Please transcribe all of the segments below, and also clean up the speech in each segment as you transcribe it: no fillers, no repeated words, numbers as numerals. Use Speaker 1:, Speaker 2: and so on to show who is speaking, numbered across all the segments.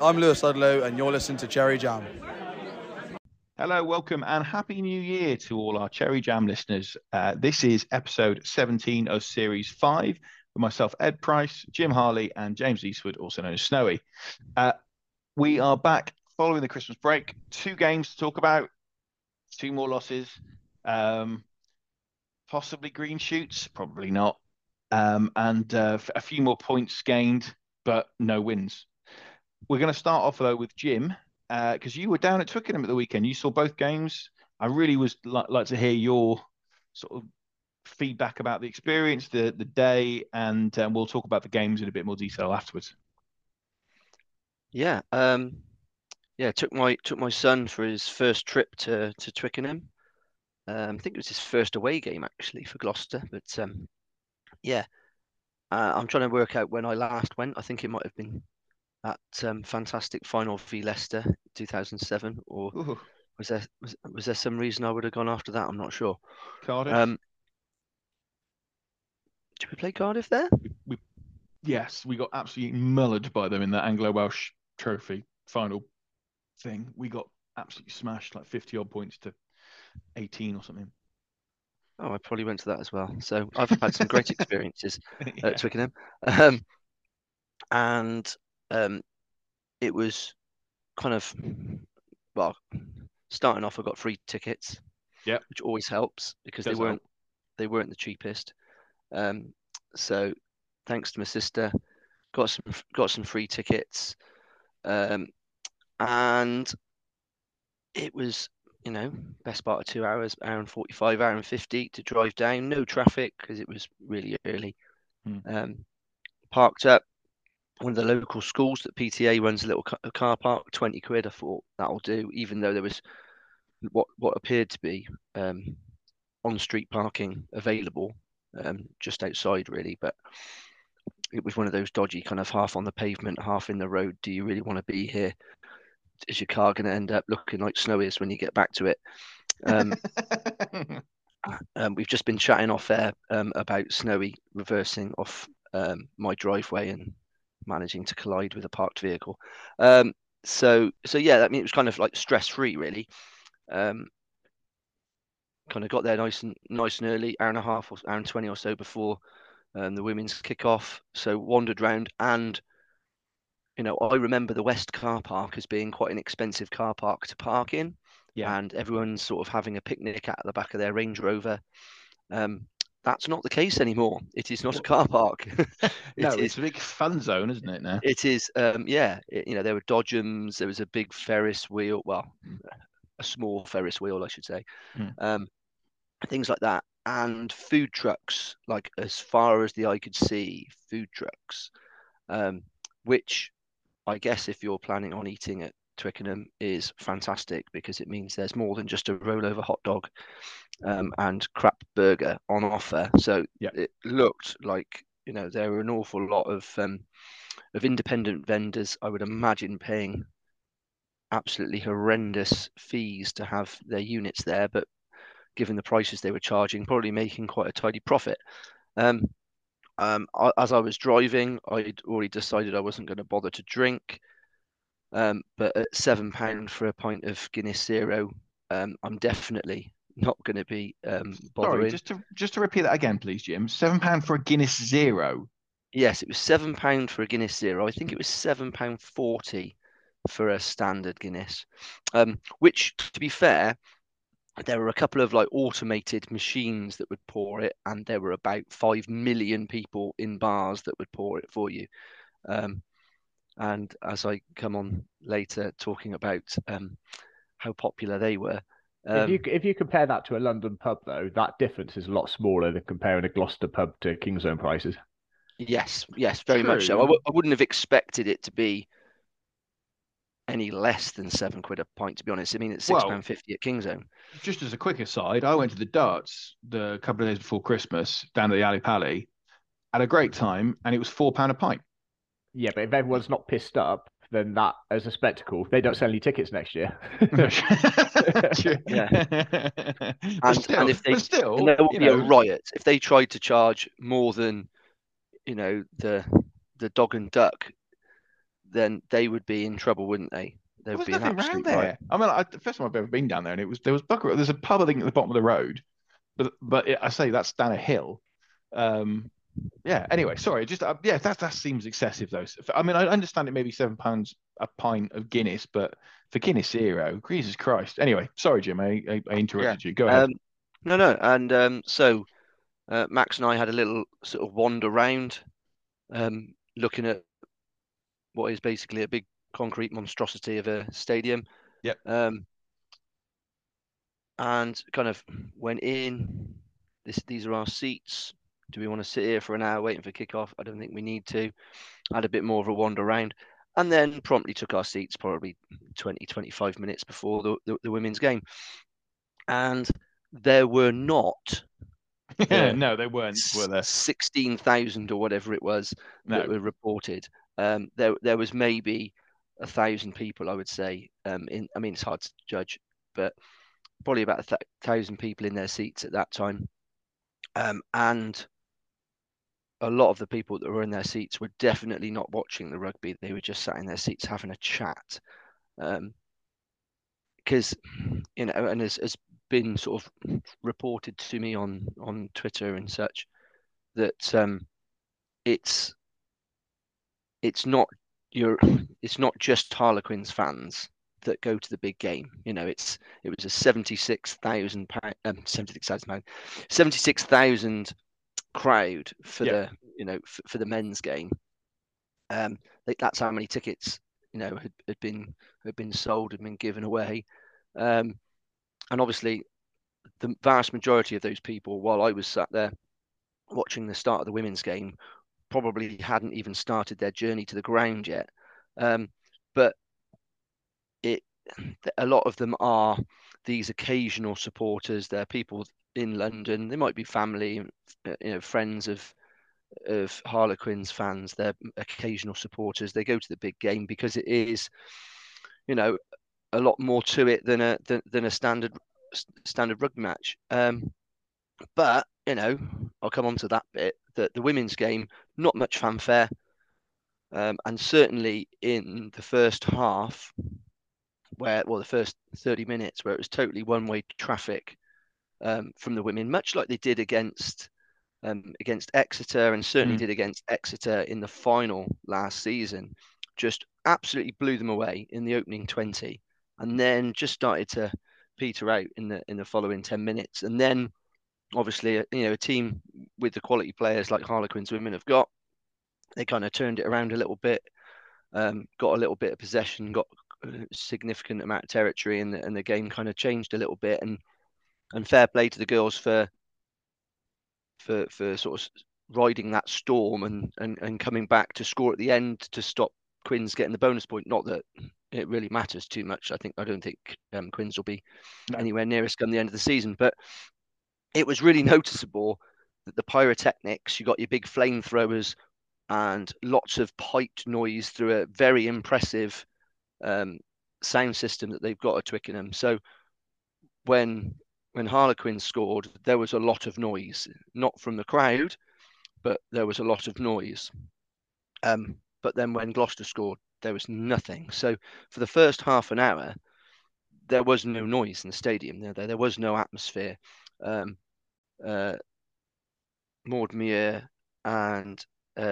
Speaker 1: I'm Lewis Ludlow, and you're listening to Cherry Jam.
Speaker 2: Hello, welcome, and Happy New Year to all our Cherry Jam listeners. This is episode 17 of Series 5 with myself, Ed Price, Jim Harley, and James Eastwood, also known as Snowy. We are back following the Christmas break. 2 games to talk about, 2 more losses, possibly green shoots, probably not, and a few more points gained, but no wins. We're going to start off, though, with Jim, because you were down at Twickenham at the weekend. You saw both games. I really was like to hear your sort of feedback about the experience, the day, and we'll talk about the games in a bit more detail afterwards.
Speaker 3: Yeah, took my son for his first trip to Twickenham. I think it was his first away game actually for Gloucester, but I'm trying to work out when I last went. I think it might have been that fantastic final v Leicester 2007, or
Speaker 2: Ooh,
Speaker 3: was there some reason I would have gone after that? I'm not sure.
Speaker 2: Cardiff.
Speaker 3: Did we play Cardiff there?
Speaker 2: Yes, we got absolutely mullered by them in the Anglo-Welsh Trophy final thing. We got absolutely smashed, like 50 odd points to 18 or something.
Speaker 3: Oh, I probably went to that as well. So I've had some great experiences at Twickenham. And it was kind of, well, starting off, I got free tickets, which always helps because they weren't the cheapest. So thanks to my sister, got some free tickets, and it was, best part of 2 hours, hour and 45, hour and 50 to drive down. No traffic because it was really early. Parked up one of the local schools that PTA runs, a little car park, 20 quid. I thought that'll do, even though there was what appeared to be on-street parking available just outside, really. But it was one of those dodgy kind of half on the pavement, half in the road. Do you really want to be here? Is your car going to end up looking like Snowy's when you get back to it? We've just been chatting off air about Snowy reversing off my driveway and managing to collide with a parked vehicle. So yeah, I mean, it was kind of like stress-free, really. Kind of got there nice and early, hour and a half or hour and 20 or so before the women's kick-off. So wandered round, and I remember the West car park as being quite an expensive car park to park in. Yeah. And everyone's sort of having a picnic at the back of their Range Rover. That's not the case anymore. It is not a car park.
Speaker 2: It's a big fun zone, isn't it now?
Speaker 3: It is, there were dodgems, there was a big Ferris wheel, well, a small Ferris wheel, I should say. Things like that. And food trucks, like as far as the eye could see, food trucks, which I guess if you're planning on eating at Twickenham is fantastic, because it means there's more than just a rollover hot dog and crap burger on offer. So it looked like there were an awful lot of independent vendors, I would imagine, paying absolutely horrendous fees to have their units there, but given the prices they were charging, probably making quite a tidy profit. As I was driving, I'd already decided I wasn't going to bother to drink. But at £7 for a pint of Guinness Zero, I'm definitely not going to be bothering.
Speaker 2: Sorry, just to repeat that again, please, Jim. £7 for a Guinness Zero.
Speaker 3: Yes, it was £7 for a Guinness Zero. I think it was £7.40 for a standard Guinness. Which, to be fair, there were a couple of like automated machines that would pour it, and there were about 5 million people in bars that would pour it for you. And as I come on later talking about how popular they were.
Speaker 4: If you compare that to a London pub, though, that difference is a lot smaller than comparing a Gloucester pub to Kingsholm prices.
Speaker 3: Yes, very much so. I wouldn't have expected it to be any less than £7 a pint, to be honest. I mean, it's £6.50 at Kingsholm.
Speaker 2: Just as a quick aside, I went to the darts a couple of days before Christmas down at the Ali Pali, had a great time, and it was £4 a pint.
Speaker 4: Yeah, but if everyone's not pissed up, then that, as a spectacle, they don't sell any tickets next year.
Speaker 3: Yeah. And if they, and there will be a riot if they tried to charge more than the dog and duck. then they would be in trouble, wouldn't they? There
Speaker 2: Well,
Speaker 3: would
Speaker 2: there's
Speaker 3: be an
Speaker 2: nothing around
Speaker 3: absolute
Speaker 2: there.
Speaker 3: riot.
Speaker 2: I mean, the first time I've ever been down there, and there was bugger. There's a pub I think at the bottom of the road, but I say that's down a hill. Yeah. Anyway, sorry. Just yeah, that seems excessive though. I mean, I understand it may be £7 a pint of Guinness, but for Guinness Zero, Jesus Christ. Anyway, sorry, Jim. I
Speaker 3: Yeah.
Speaker 2: interrupted you. Go ahead.
Speaker 3: No. And so Max and I had a little sort of wander around, looking at what is basically a big concrete monstrosity of a stadium.
Speaker 2: Yep.
Speaker 3: And kind of went in. These are our seats. Do we want to sit here for an hour waiting for kickoff? I don't think we need to. Had a bit more of a wander around, and then promptly took our seats probably 20, 25 minutes before the women's game. And there were not
Speaker 2: No, they weren't, were there?
Speaker 3: 16,000 or whatever it was that were reported. There was maybe 1,000 people, I would say. I mean, it's hard to judge, but probably about 1,000 people in their seats at that time. And a lot of the people that were in their seats were definitely not watching the rugby. They were just sat in their seats having a chat. Because, and has been sort of reported to me on Twitter and such, that it's not just Harlequins fans that go to the big game. It was a 76,000 crowd for for the men's game. That's how many tickets had been sold, had been given away, and obviously the vast majority of those people, while I was sat there watching the start of the women's game, probably hadn't even started their journey to the ground yet. But a lot of them are these occasional supporters. They're people in London. They might be family, friends of Harlequins fans. They're occasional supporters. They go to the big game because it is, a lot more to it than a standard rugby match. But I'll come on to that bit. That the women's game, not much fanfare, and certainly in the first half, the first 30 minutes, where it was totally one-way traffic from the women, much like they did against Exeter, and certainly did against Exeter in the final last season. Just absolutely blew them away in the opening 20, and then just started to peter out in the following 10 minutes. And then obviously a team with the quality players like Harlequins women have got, they kind of turned it around a little bit, got a little bit of possession, got a significant amount of territory, and the game kind of changed a little bit. And fair play to the girls for sort of riding that storm and coming back to score at the end to stop Quins getting the bonus point. Not that it really matters too much. I don't think Quins will be anywhere near us come the end of the season, but it was really noticeable that the pyrotechnics, you got your big flamethrowers and lots of piped noise through a very impressive sound system that they've got at Twickenham. So when Harlequins scored, there was a lot of noise, not from the crowd, but there was a lot of noise. But then when Gloucester scored, there was nothing. So for the first half an hour, there was no noise in the stadium. There was no atmosphere. Maud Muir and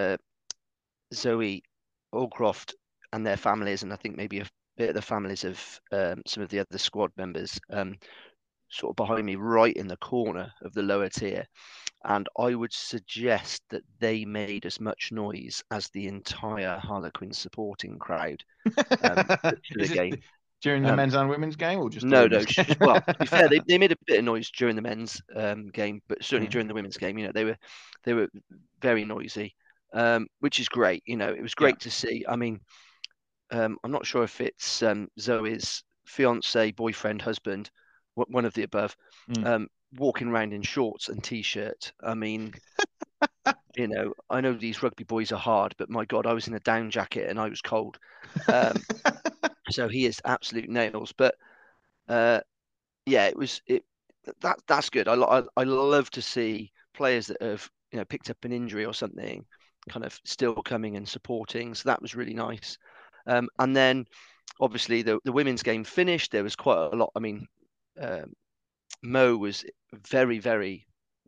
Speaker 3: Zoe Allcroft and their families, and I think maybe a bit of the families of some of the other squad members, sort of behind me, right in the corner of the lower tier. And I would suggest that they made as much noise as the entire Harlequin supporting crowd to the game.
Speaker 2: During the men's and women's game, or just
Speaker 3: no? Well, to be fair, they made a bit of noise during the men's game, but certainly during the women's game, they were very noisy, which is great. It was great to see. I mean, I'm not sure if it's Zoe's fiance, boyfriend, husband, one of the above, walking around in shorts and t-shirt. I mean, I know these rugby boys are hard, but my God, I was in a down jacket and I was cold. So he is absolute nails. But yeah, that's good. I love to see players that have picked up an injury or something, kind of still coming and supporting. So that was really nice. And then obviously the women's game finished. There was quite a lot. I mean, Mo was very, very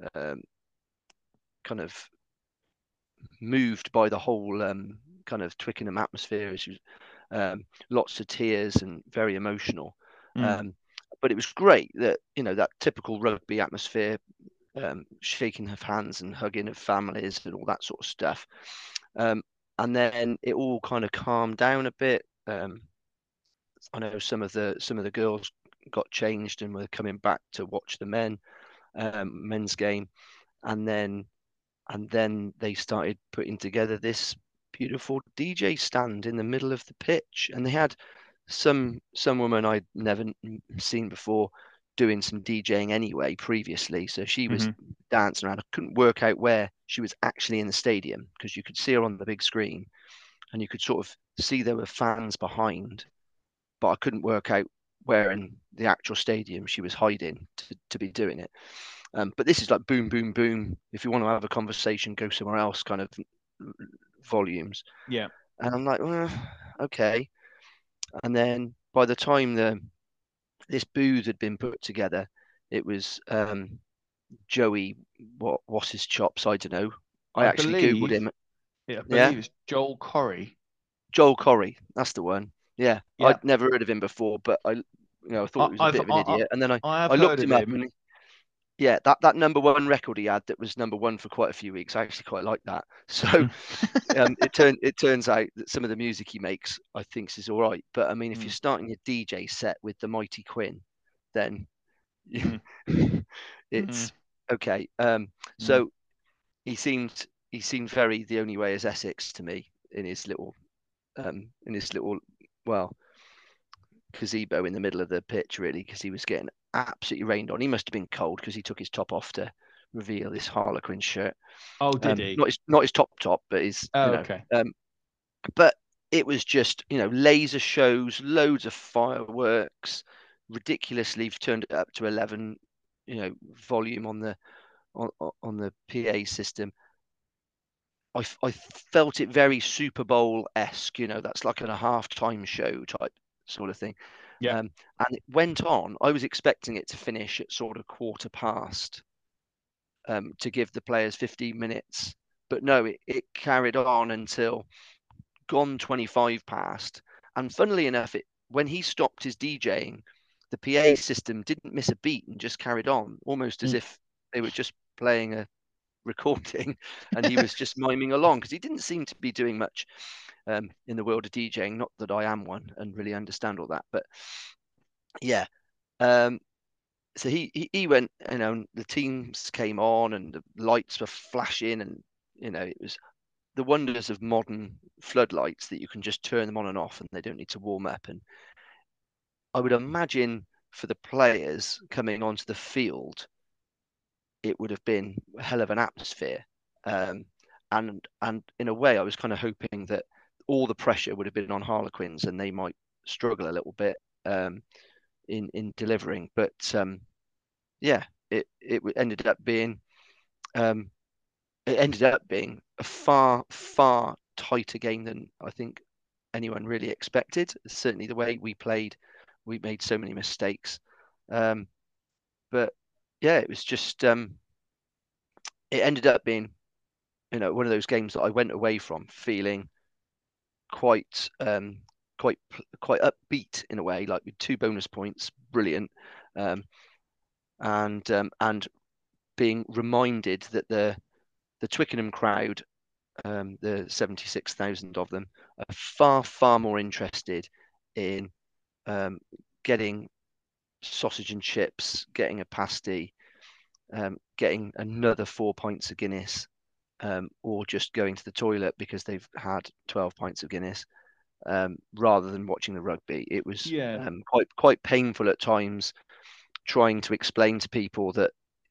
Speaker 3: kind of moved by the whole kind of Twickenham atmosphere. She was lots of tears and very emotional. But it was great that, that typical rugby atmosphere, shaking of hands and hugging of families and all that sort of stuff. And then it all kind of calmed down a bit. I know some of the girls got changed and were coming back to watch the men's game, and then they started putting together this beautiful DJ stand in the middle of the pitch, and they had some woman I'd never seen before doing some DJing anyway previously. So she was dancing around. I couldn't work out where she was actually in the stadium, because you could see her on the big screen and you could sort of see there were fans behind, but I couldn't work out where in the actual stadium she was hiding to be doing it. But this is like boom, boom, boom. If you want to have a conversation, go somewhere else kind of volumes.
Speaker 2: Yeah.
Speaker 3: And I'm like, well, okay. And then by the time this booth had been put together, it was Joey, what's his chops? I don't know. I actually Googled him.
Speaker 2: Yeah, I believe it's Joel Corry.
Speaker 3: Joel Corry, that's the one. Yeah.
Speaker 2: Yeah.
Speaker 3: I'd never heard of him before, but I thought he was a bit of an idiot. And then I looked him up, and yeah, that number one record he had that was number one for quite a few weeks. I actually quite like that. So it turns out that some of the music he makes, I think, is all right. But I mean, if you're starting your DJ set with the Mighty Quinn, then it's okay. So he seemed very The Only Way Is Essex to me in his little well, gazebo in the middle of the pitch, really, because he was getting absolutely rained on. He must have been cold because he took his top off to reveal this Harlequin shirt.
Speaker 2: Oh, did he?
Speaker 3: Not his top, but his.
Speaker 2: Okay.
Speaker 3: But it was just, laser shows, loads of fireworks, ridiculously turned it up to 11, volume on the PA system. I felt it very Super Bowl-esque, that's like a halftime show type sort of thing.
Speaker 2: Yeah.
Speaker 3: And it went on. I was expecting it to finish at sort of 1:15 to give the players 15 minutes. But no, it carried on until gone 25 past. And funnily enough, when he stopped his DJing, the PA system didn't miss a beat and just carried on, almost as if they were just playing a recording and he was just miming along, because he didn't seem to be doing much in the world of DJing. Not that I am one and really understand all that, but yeah. So he went, the teams came on and the lights were flashing, and it was the wonders of modern floodlights that you can just turn them on and off and they don't need to warm up. And I would imagine for the players coming onto the field, it would have been a hell of an atmosphere. And in a way, I was kind of hoping that all the pressure would have been on Harlequins and they might struggle a little bit in delivering. But yeah, it ended up being a far, far tighter game than I think anyone really expected. Certainly the way we played, we made so many mistakes. But yeah, it was just it ended up being, one of those games that I went away from feeling quite upbeat in a way, like with 2 bonus points, brilliant, and being reminded that the Twickenham crowd, the 76,000 of them, are far, far more interested in getting sausage and chips, getting a pasty, getting another 4 pints of Guinness, or just going to the toilet because they've had 12 pints of Guinness, rather than watching the rugby. It was quite painful at times, trying to explain to people that,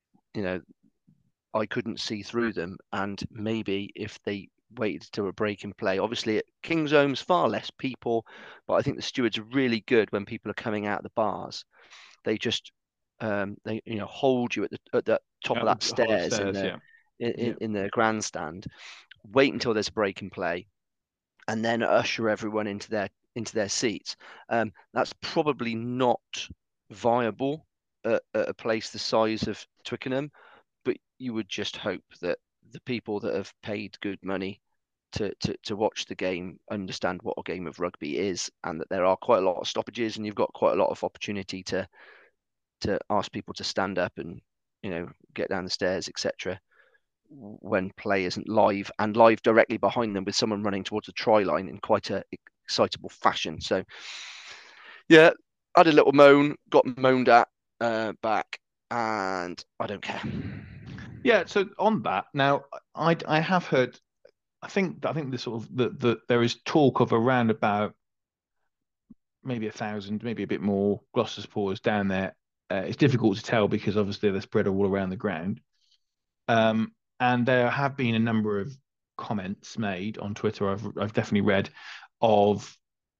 Speaker 3: I couldn't see through them, and maybe if they waited to a break in play. Obviously at Kingsholm's far less people, but I think the stewards are really good when people are coming out of the bars. They just they hold you at the top of that stairs in the grandstand. Wait until there's a break in play, and then usher everyone into their seats. That's probably not viable at a place the size of Twickenham, but you would just hope that the people that have paid good money to watch the game understand what a game of rugby is, and that there are quite a lot of stoppages, and you've got quite a lot of opportunity to ask people to stand up and get down the stairs, etc. when play isn't live, and live directly behind them with someone running towards the try line in quite a excitable fashion. So yeah, I had a little moan, got moaned at back, and I don't care.
Speaker 2: Yeah, so on that now, I have heard. I think the sort of there is talk of around about maybe 1,000, maybe a bit more Gloucester supporters down there. It's difficult to tell because obviously they're spread all around the ground. And there have been a number of comments made on Twitter. I've definitely read of,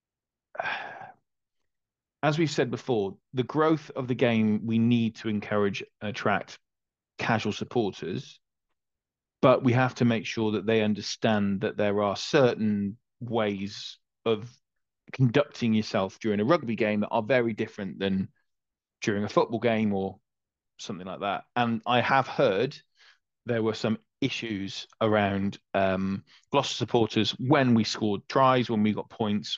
Speaker 2: as we've said before, the growth of the game. We need to encourage and attract casual supporters, but we have to make sure that they understand that there are certain ways of conducting yourself during a rugby game that are very different than during a football game or something like that. And I have heard there were some issues around Gloucester supporters when we scored tries, when we got points,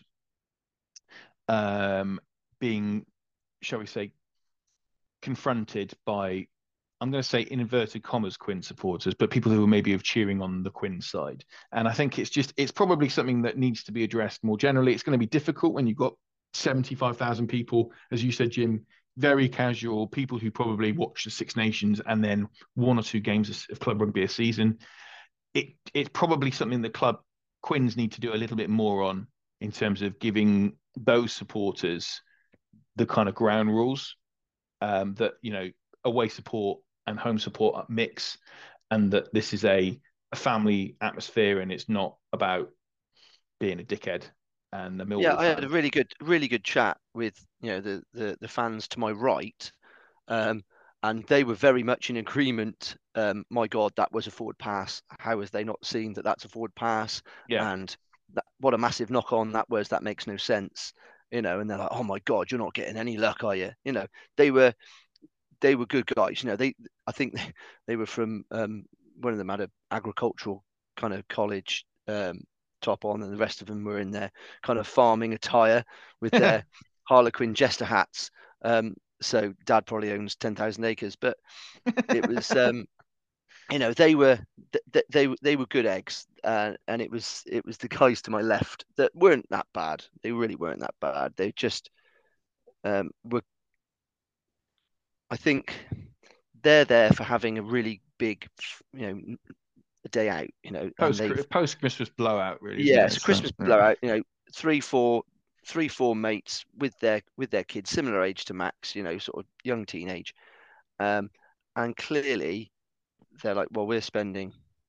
Speaker 2: being, shall we say, confronted by, I'm going to say in inverted commas, Quinn supporters, but people who were maybe of cheering on the Quinn side. And I think it's probably something that needs to be addressed more generally. It's going to be difficult when you've got 75,000 people, as you said, Jim, very casual people who probably watch the Six Nations and then one or two games of club rugby a season. It's probably something that Quins need to do a little bit more on in terms of giving those supporters the kind of ground rules that, away support and home support mix, and that this is a family atmosphere and it's not about being a dickhead. And the Millwall
Speaker 3: Yeah, I had
Speaker 2: fans.
Speaker 3: a really good chat with the fans to my right, and they were very much in agreement. My God, that was a forward pass. How has they not seen that that's a forward pass?
Speaker 2: Yeah.
Speaker 3: And what a massive knock on that was. That makes no sense, And they're like, "Oh my God, you're not getting any luck, are you?" They were good guys. I think they were from one of them had an agricultural kind of college top on, and the rest of them were in their kind of farming attire with their Harlequin jester hats. So Dad probably owns 10,000 acres, but it was they were they were good eggs, and it was the guys to my left that weren't that bad. They really weren't that bad. They just were. I think they're there for having a really big, a day out, and they've
Speaker 2: Post Christmas blowout, really. Isn't
Speaker 3: yeah,
Speaker 2: it?
Speaker 3: it's a Christmas
Speaker 2: So,
Speaker 3: blowout, three, four mates with their kids, similar age to Max, sort of young teenage, and clearly they're like, well, we're spending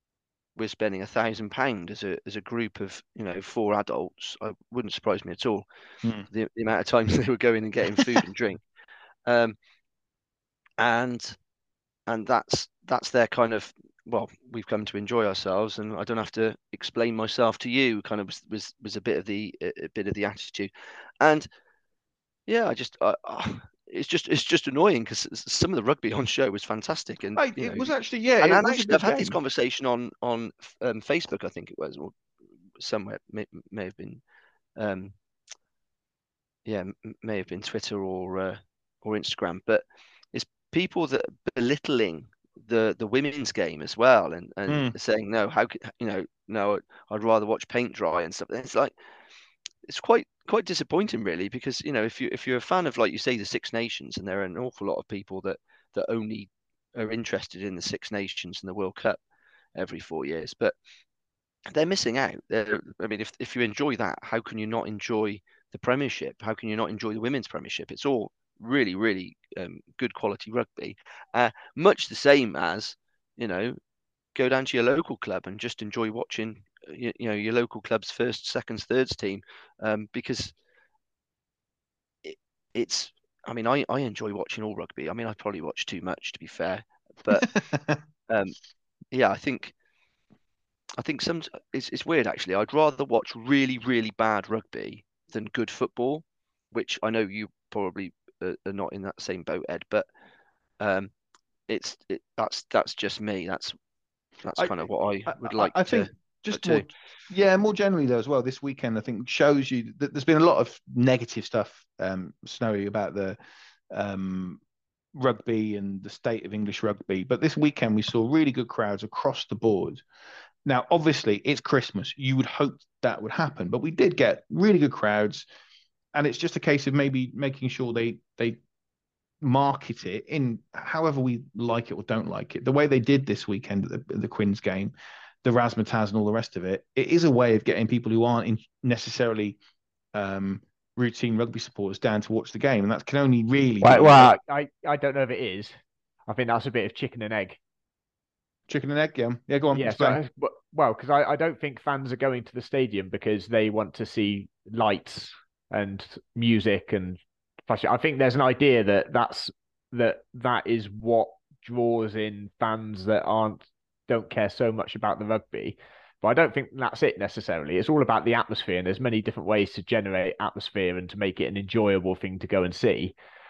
Speaker 3: £1,000 as a group of four adults. It wouldn't surprise me at all the amount of times they were going and getting food and drink, um, and that's their kind of, well, we've come to enjoy ourselves and I don't have to explain myself to you, kind of was a bit of the attitude. And yeah, it's just annoying because some of the rugby on show was fantastic, and
Speaker 2: it was actually, yeah, it was a
Speaker 3: actually I've
Speaker 2: good
Speaker 3: had this
Speaker 2: game.
Speaker 3: conversation on Facebook, I think it was, or somewhere, may have been may have been Twitter or Instagram, but it's people that are belittling the women's game as well, and saying, no, how could no, I'd rather watch paint dry and stuff. It's like, it's quite disappointing, really, because if you're a fan of, like you say, the Six Nations, and there are an awful lot of people that only are interested in the Six Nations and the World Cup every 4 years, but they're missing out. I mean, if you enjoy that, how can you not enjoy the Premiership? How can you not enjoy the Women's Premiership? It's all really, really good quality rugby. Much the same as, go down to your local club and just enjoy watching, your local club's first, seconds, thirds team, because it's. I mean, I enjoy watching all rugby. I mean, I probably watch too much, to be fair, but yeah, I think I think it's weird actually. I'd rather watch really, really bad rugby than good football, which I know you probably are not in that same boat, Ed. But um, that's just me. That's
Speaker 2: I,
Speaker 3: kind of what I would like
Speaker 2: I
Speaker 3: to
Speaker 2: think just
Speaker 3: do.
Speaker 2: more generally though as well. This weekend, I think shows you that there's been a lot of negative stuff, Snowy, about the rugby and the state of English rugby. But this weekend we saw really good crowds across the board. Now, obviously, it's Christmas. You would hope that would happen, but we did get really good crowds, and it's just a case of maybe making sure they market it in however we like it or don't like it. The way they did this weekend at the Quins game, the Razzmatazz and all the rest of it, it is a way of getting people who aren't necessarily routine rugby supporters down to watch the game, and that can only really be
Speaker 4: I don't know if it is. I think that's a bit of chicken and egg.
Speaker 2: Chicken and egg, yeah. Go on,
Speaker 4: Yeah,
Speaker 2: explain.
Speaker 4: because I don't think fans are going to the stadium because they want to see lights and music and fashion. I think there's an idea that is what draws in fans that don't care so much about the rugby. But I don't think that's it necessarily. It's all about the atmosphere, and there's many different ways to generate atmosphere and to make it an enjoyable thing to go and see.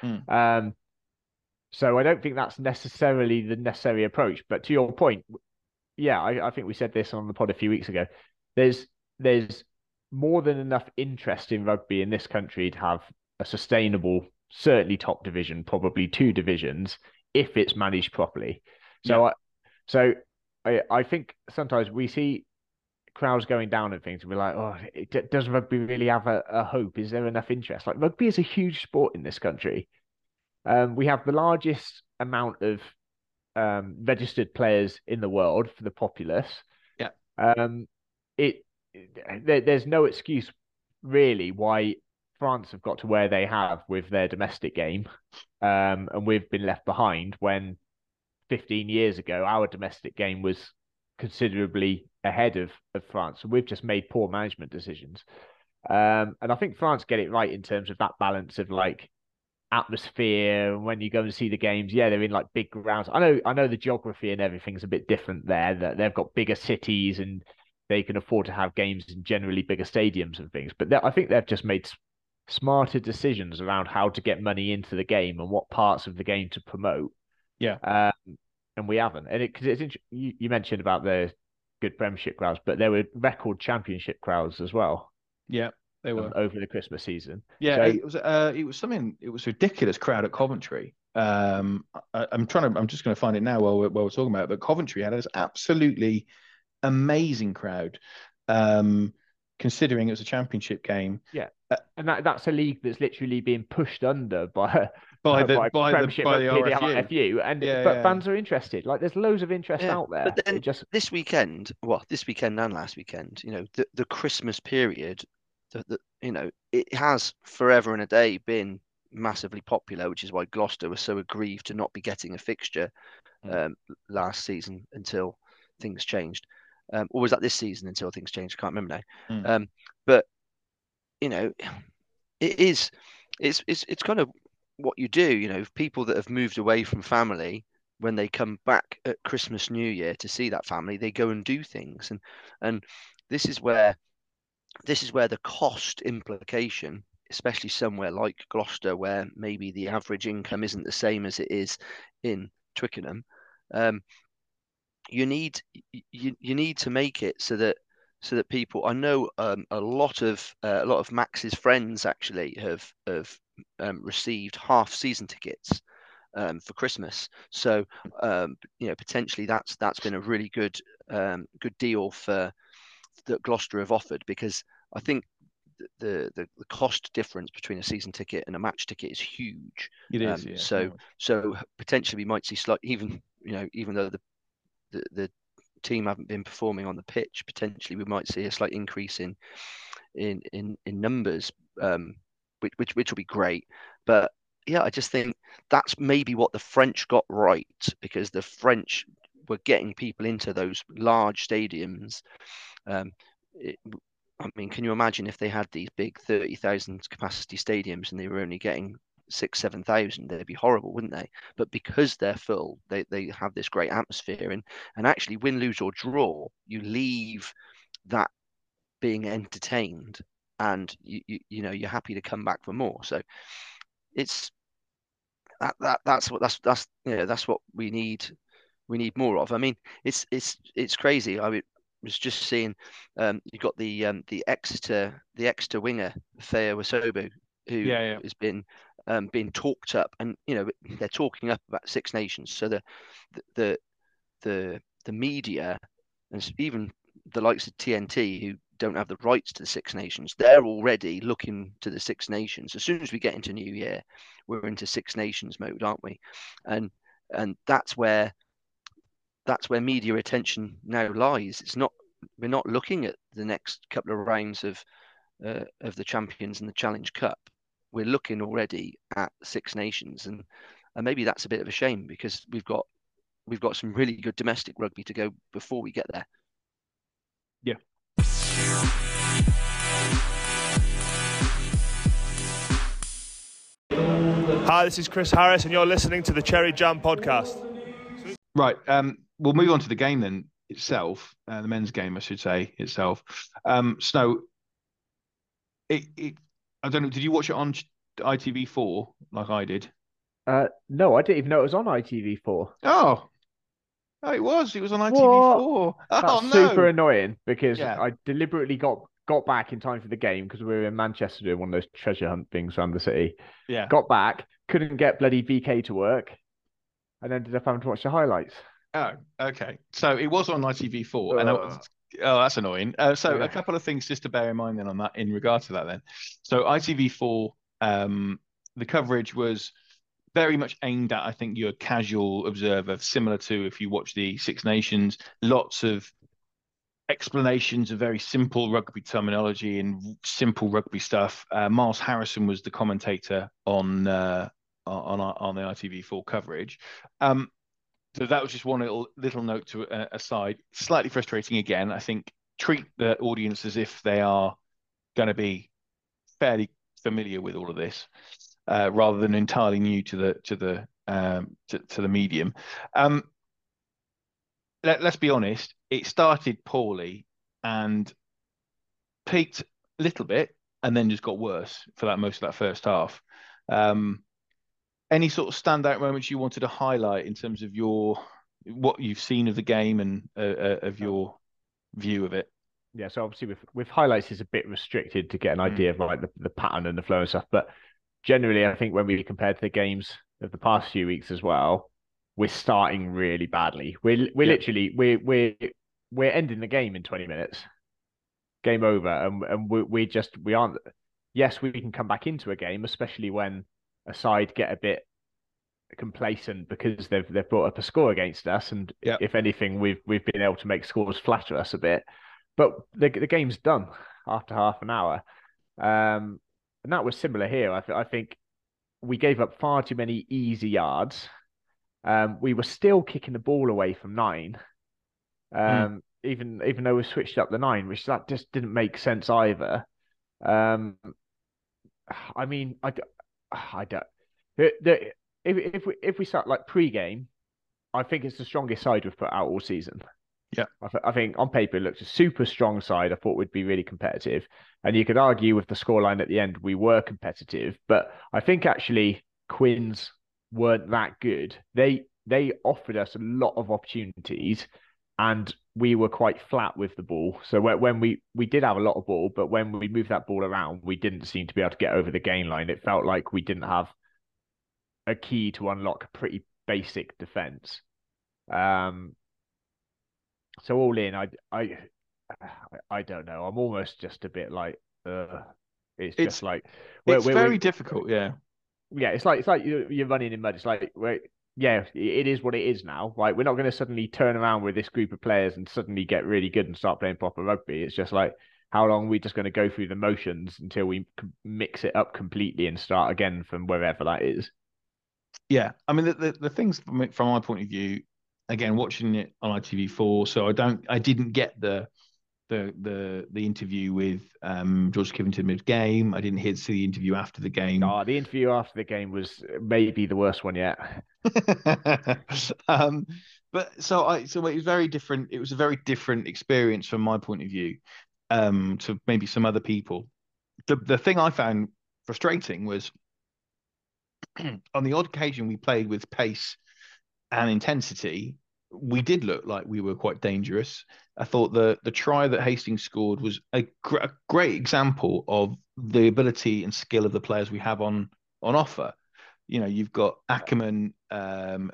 Speaker 4: So I don't think that's necessarily the necessary approach. But to your point, yeah, I think we said this on the pod a few weeks ago. There's more than enough interest in rugby in this country to have a sustainable, certainly top division, probably two divisions, if it's managed properly. So I think sometimes we see crowds going down and things, and we're like, oh, does rugby really have a hope? Is there enough interest? Like rugby is a huge sport in this country. We have the largest amount of registered players in the world for the populace.
Speaker 2: Yeah.
Speaker 4: There's no excuse really why France have got to where they have with their domestic game, and we've been left behind when 15 years ago our domestic game was considerably ahead of France. So we've just made poor management decisions. And I think France get it right in terms of that balance of like atmosphere. When you go and see the games, yeah, they're in like big grounds. I know the geography and everything's a bit different there, that they've got bigger cities and they can afford to have games in generally bigger stadiums and things. But I think they've just made smarter decisions around how to get money into the game and what parts of the game to promote.
Speaker 2: Yeah.
Speaker 4: And we haven't. And you mentioned about the good Premiership crowds, but there were record Championship crowds as well.
Speaker 2: Yeah, they were
Speaker 4: over the Christmas season.
Speaker 2: Yeah, it was something. It was ridiculous crowd at Coventry. I'm just going to find it now while we're talking about it. But Coventry had this absolutely amazing crowd, considering it was a Championship game.
Speaker 4: Yeah, and that's a league that's literally being pushed under by
Speaker 2: the
Speaker 4: RFU, and
Speaker 2: but
Speaker 4: fans are interested. Like there's loads of interest out there.
Speaker 3: But then this weekend and last weekend, the Christmas period, it has forever and a day been massively popular, which is why Gloucester was so aggrieved to not be getting a fixture last season until things changed. Or was that this season until things changed? I can't remember now. But it's kind of what you do. People that have moved away from family, when they come back at Christmas, New Year to see that family, they go and do things, and this is where the cost implication, especially somewhere like Gloucester, where maybe the average income isn't the same as it is in Twickenham, you need to make it so that people. I know a lot of Max's friends actually have received half season tickets for Christmas. So potentially that's been a really good deal that Gloucester have offered, because I think the cost difference between a season ticket and a match ticket is huge.
Speaker 2: It is. Yeah,
Speaker 3: so potentially we might see even though the team haven't been performing on the pitch, potentially we might see a slight increase in numbers, which will be great. But yeah, I just think that's maybe what the French got right, because the French were getting people into those large stadiums. Can you imagine if they had these big 30,000 capacity stadiums and they were only getting 7,000, they'd be horrible, wouldn't they? But because they're full, they have this great atmosphere. And actually, win, lose or draw, you leave that being entertained, and you know you're happy to come back for more. So it's that's what we need. We need more of. I mean, it's crazy. I was just seeing, you've got the Exeter winger Feo Wasobu, who has been talked up, and you know they're talking up about Six Nations. So the media, and even the likes of TNT, who don't have the rights to the Six Nations, they're already looking to the Six Nations. As soon as we get into New Year, we're into Six Nations mode, aren't we? And that's where media attention now lies. We're not looking at the next couple of rounds of the Champions and the Challenge Cup. We're looking already at Six Nations, and maybe that's a bit of a shame, because we've got some really good domestic rugby to go before we get there.
Speaker 2: Yeah.
Speaker 5: Hi, this is Chris Harris, and you're listening to the Cherry Jam podcast.
Speaker 2: Right. We'll move on to the game then itself, the men's game, I should say, itself. Snow, I don't know, did you watch it on ITV4 like I did?
Speaker 4: No, I didn't even know it was on ITV4.
Speaker 2: Oh, it was on ITV4.
Speaker 4: That's
Speaker 2: no.
Speaker 4: super annoying, because
Speaker 2: Yeah.
Speaker 4: I deliberately got back in time for the game, because we were in Manchester doing one of those treasure hunt things around the city.
Speaker 2: Yeah.
Speaker 4: Got back, couldn't get bloody VK to work, and ended up having to watch the highlights.
Speaker 2: Oh, okay. So it was on ITV4, and that's annoying. So a couple of things just to bear in mind then on that, in regard to that then. So ITV4, the coverage was very much aimed at, I think, your casual observer, similar to if you watch the Six Nations. Lots of explanations of very simple rugby terminology and simple rugby stuff. Miles Harrison was the commentator on the ITV4 coverage. So that was just one little note to aside. Slightly frustrating again. I think treat the audience as if they are going to be fairly familiar with all of this, rather than entirely new to the medium. Let's be honest. It started poorly and peaked a little bit, and then just got worse for most of that first half. Any sort of standout moments you wanted to highlight in terms of what you've seen of the game and of your view of it?
Speaker 4: Yeah, so obviously with highlights, it's a bit restricted to get an idea of like the pattern and the flow and stuff. But generally, I think when we compare to the games of the past few weeks as well, we're starting really badly. We're literally we're ending the game in 20 minutes, game over, and we aren't. Yes, we can come back into a game, especially when a side get a bit complacent because they've brought up a score against us, and if anything, we've been able to make scores flatter us a bit. But the game's done after half an hour, and that was similar here. I think we gave up far too many easy yards. We were still kicking the ball away from 9, even though we switched up the 9, which that just didn't make sense either. I mean, I don't. If we start like pre-game, I think it's the strongest side we've put out all season.
Speaker 2: Yeah,
Speaker 4: I think on paper it looks a super strong side. I thought we'd be really competitive, and you could argue with the scoreline at the end we were competitive. But I think actually Quins weren't that good. They offered us a lot of opportunities, and we were quite flat with the ball. So when we did have a lot of ball, but when we moved that ball around, we didn't seem to be able to get over the gain line. It felt like we didn't have a key to unlock a pretty basic defense. So all in, I don't know. I'm almost just a bit like, it's just like
Speaker 2: it's very difficult. Yeah,
Speaker 4: it's like you're running in mud. It's like, yeah, it is what it is now. Like, we're not going to suddenly turn around with this group of players and suddenly get really good and start playing proper rugby. It's just like, how long are we just going to go through the motions until we mix it up completely and start again from wherever that is?
Speaker 2: Yeah, I mean the things from my point of view, again, watching it on ITV4, so I didn't get the the interview with George Kivington mid-game. I didn't see the interview after the game.
Speaker 4: Oh, the interview after the game was maybe the worst one yet.
Speaker 2: But so it was very different. It was a very different experience from my point of view, to maybe some other people. The thing I found frustrating was on the odd occasion we played with pace and intensity, we did look like we were quite dangerous. I thought the try that Hastings scored was a great example of the ability and skill of the players we have on offer. You know, you've got Ackerman, and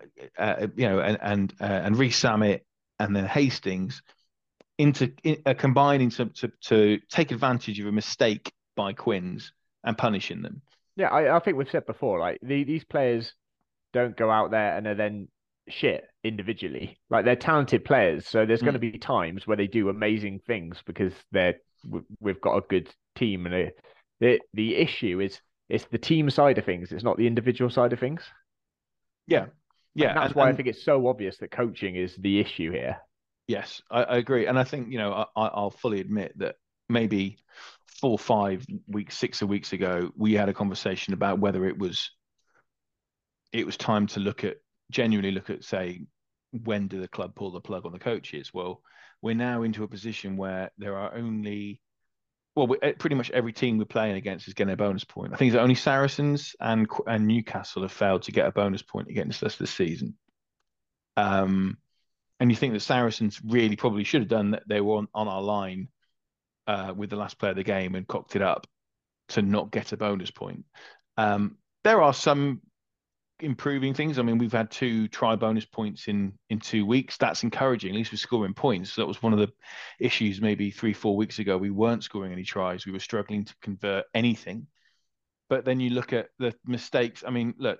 Speaker 2: Reece Samet, and then Hastings combining to take advantage of a mistake by Quins and punishing them.
Speaker 4: Yeah, I think we've said before, like these players don't go out there and are then shit individually. Like they're talented players, so there's going to be times where they do amazing things because we've got a good team, and the issue is it's the team side of things. It's not the individual side of things.
Speaker 2: Yeah, yeah,
Speaker 4: and that's why I think it's so obvious that coaching is the issue here.
Speaker 2: Yes, I agree, and I think I'll fully admit that maybe 4 or 5 weeks, 6 weeks ago, we had a conversation about whether it was time to genuinely look at, say, when do the club pull the plug on the coaches? Well, we're now into a position where there are pretty much every team we're playing against is getting a bonus point. I think it's only Saracens and Newcastle have failed to get a bonus point against us this season. And you think that Saracens really probably should have done that. They were on our line with the last player of the game and cocked it up to not get a bonus point. There are some improving things. I mean, we've had 2 try bonus points in 2 weeks. That's encouraging. At least we're scoring points. So that was one of the issues maybe 3-4 weeks ago. We weren't scoring any tries. We were struggling to convert anything. But then you look at the mistakes. I mean, look,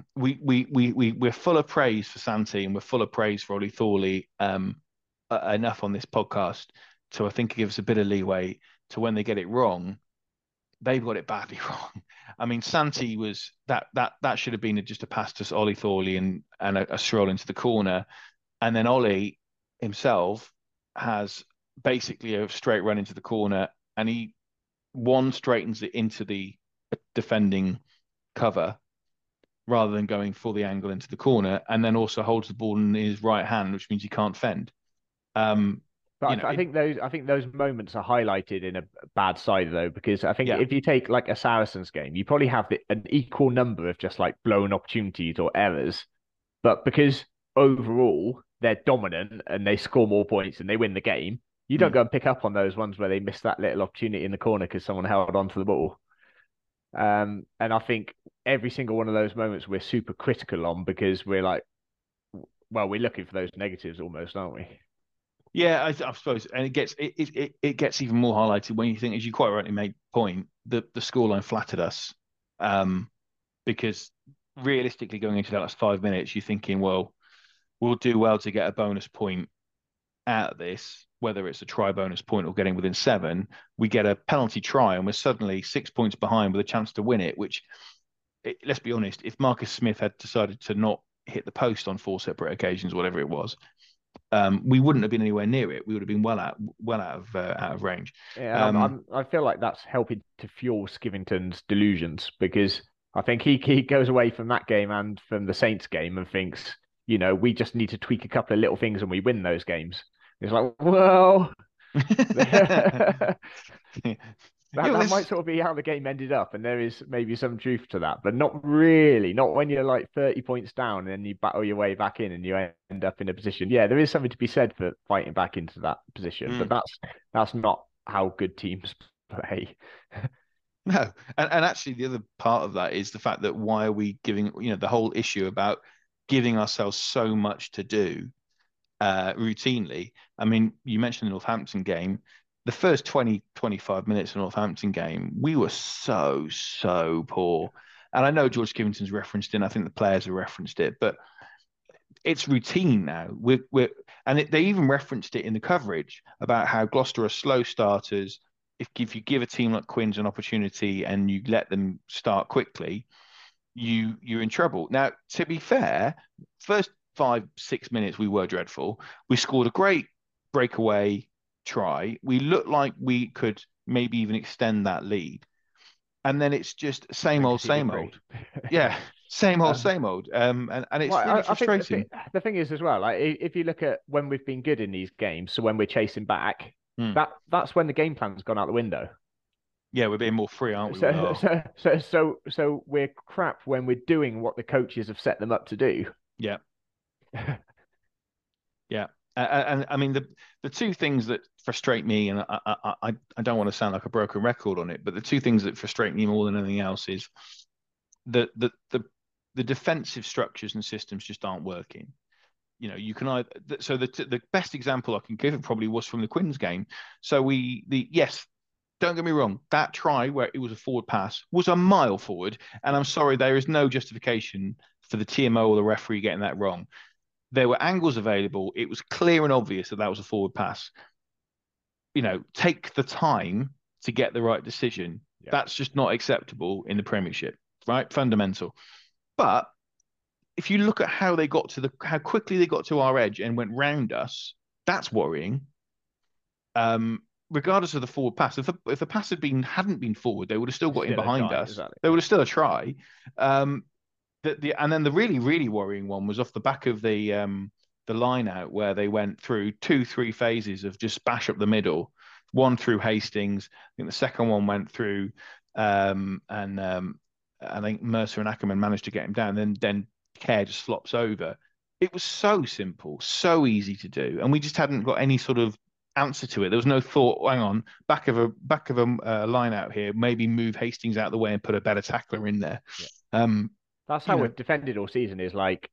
Speaker 2: we're full of praise for Santi and we're full of praise for Ollie Thorley enough on this podcast. So I think it gives a bit of leeway to when they get it wrong, they've got it badly wrong. I mean, Santi was that should have been just a pass to Ollie Thorley and a stroll into the corner. And then Ollie himself has basically a straight run into the corner and he straightens it into the defending cover rather than going for the angle into the corner, and then also holds the ball in his right hand, which means he can't fend.
Speaker 4: But I think those moments are highlighted in a bad side though, because I think if you take like a Saracens game, you probably have an equal number of just like blown opportunities or errors, but because overall they're dominant and they score more points and they win the game, you don't go and pick up on those ones where they miss that little opportunity in the corner because someone held onto the ball. And I think every single one of those moments we're super critical on because we're like, well, we're looking for those negatives almost, aren't we?
Speaker 2: Yeah, I suppose, and it gets even more highlighted when you think, as you quite rightly made point, the scoreline flattered us, because realistically going into that last 5 minutes, you're thinking, well, we'll do well to get a bonus point out of this, whether it's a try bonus point or getting within 7. We get a penalty try, and we're suddenly 6 points behind with a chance to win it. Which, let's be honest, if Marcus Smith had decided to not hit the post on 4 separate occasions, whatever it was, we wouldn't have been anywhere near it. We would have been well out of range.
Speaker 4: Yeah, I feel like that's helping to fuel Skivington's delusions, because I think he goes away from that game and from the Saints game and thinks, we just need to tweak a couple of little things and we win those games. It's like, well, that might sort of be how the game ended up, and there is maybe some truth to that, but not really. Not when you're like 30 points down and then you battle your way back in and you end up in a position. Yeah, there is something to be said for fighting back into that position, but that's not how good teams play.
Speaker 2: No, and actually the other part of that is the fact that why are we giving, the whole issue about giving ourselves so much to do routinely. I mean, you mentioned the Northampton game. The first 20, 25 minutes of the Northampton game, we were so poor. And I know George Kivington's referenced it, and I think the players have referenced it, but it's routine now. They even referenced it in the coverage about how Gloucester are slow starters. If you give a team like Quins an opportunity and you let them start quickly, you're in trouble. Now, to be fair, first 5-6 minutes we were dreadful. We scored a great breakaway try, we looked like we could maybe even extend that lead. And then it's just same old, same old. Yeah, same old, same old. And it's really frustrating.
Speaker 4: I think the thing is as well, like if you look at when we've been good in these games, so when we're chasing back, that's when the game plan's gone out the window.
Speaker 2: Yeah, we're being more free, aren't we?
Speaker 4: So we're crap when we're doing what the coaches have set them up to do.
Speaker 2: Yeah. Yeah. And I mean, the two things that frustrate me, and I don't want to sound like a broken record on it, but the two things that frustrate me more than anything else is the defensive structures and systems just aren't working. You know, you can either, so the best example I can give probably was from the Quins game. So yes, don't get me wrong, that try where it was a forward pass was a mile forward, and I'm sorry, there is no justification for the TMO or the referee getting that wrong. There were angles available. It was clear and obvious that was a forward pass. You know, take the time to get the right decision. Yeah. That's just not acceptable in the Premiership, right? Fundamental. But if you look at how quickly they got to our edge and went round us, that's worrying. Regardless of the forward pass, if the pass hadn't been forward, they would have still got in behind us. Exactly. They would have still a try. And then the really, really worrying one was off the back of the line out where they went through 2-3 phases of just bash up the middle. One through Hastings. I think the second one went through, and I think Mercer and Ackerman managed to get him down. Then Kerr just flops over. It was so simple, so easy to do, and we just hadn't got any sort of answer to it. There was no thought. Hang on, back of a line out here. Maybe move Hastings out of the way and put a better tackler in there.
Speaker 4: Yeah. That's how we've defended all season, is like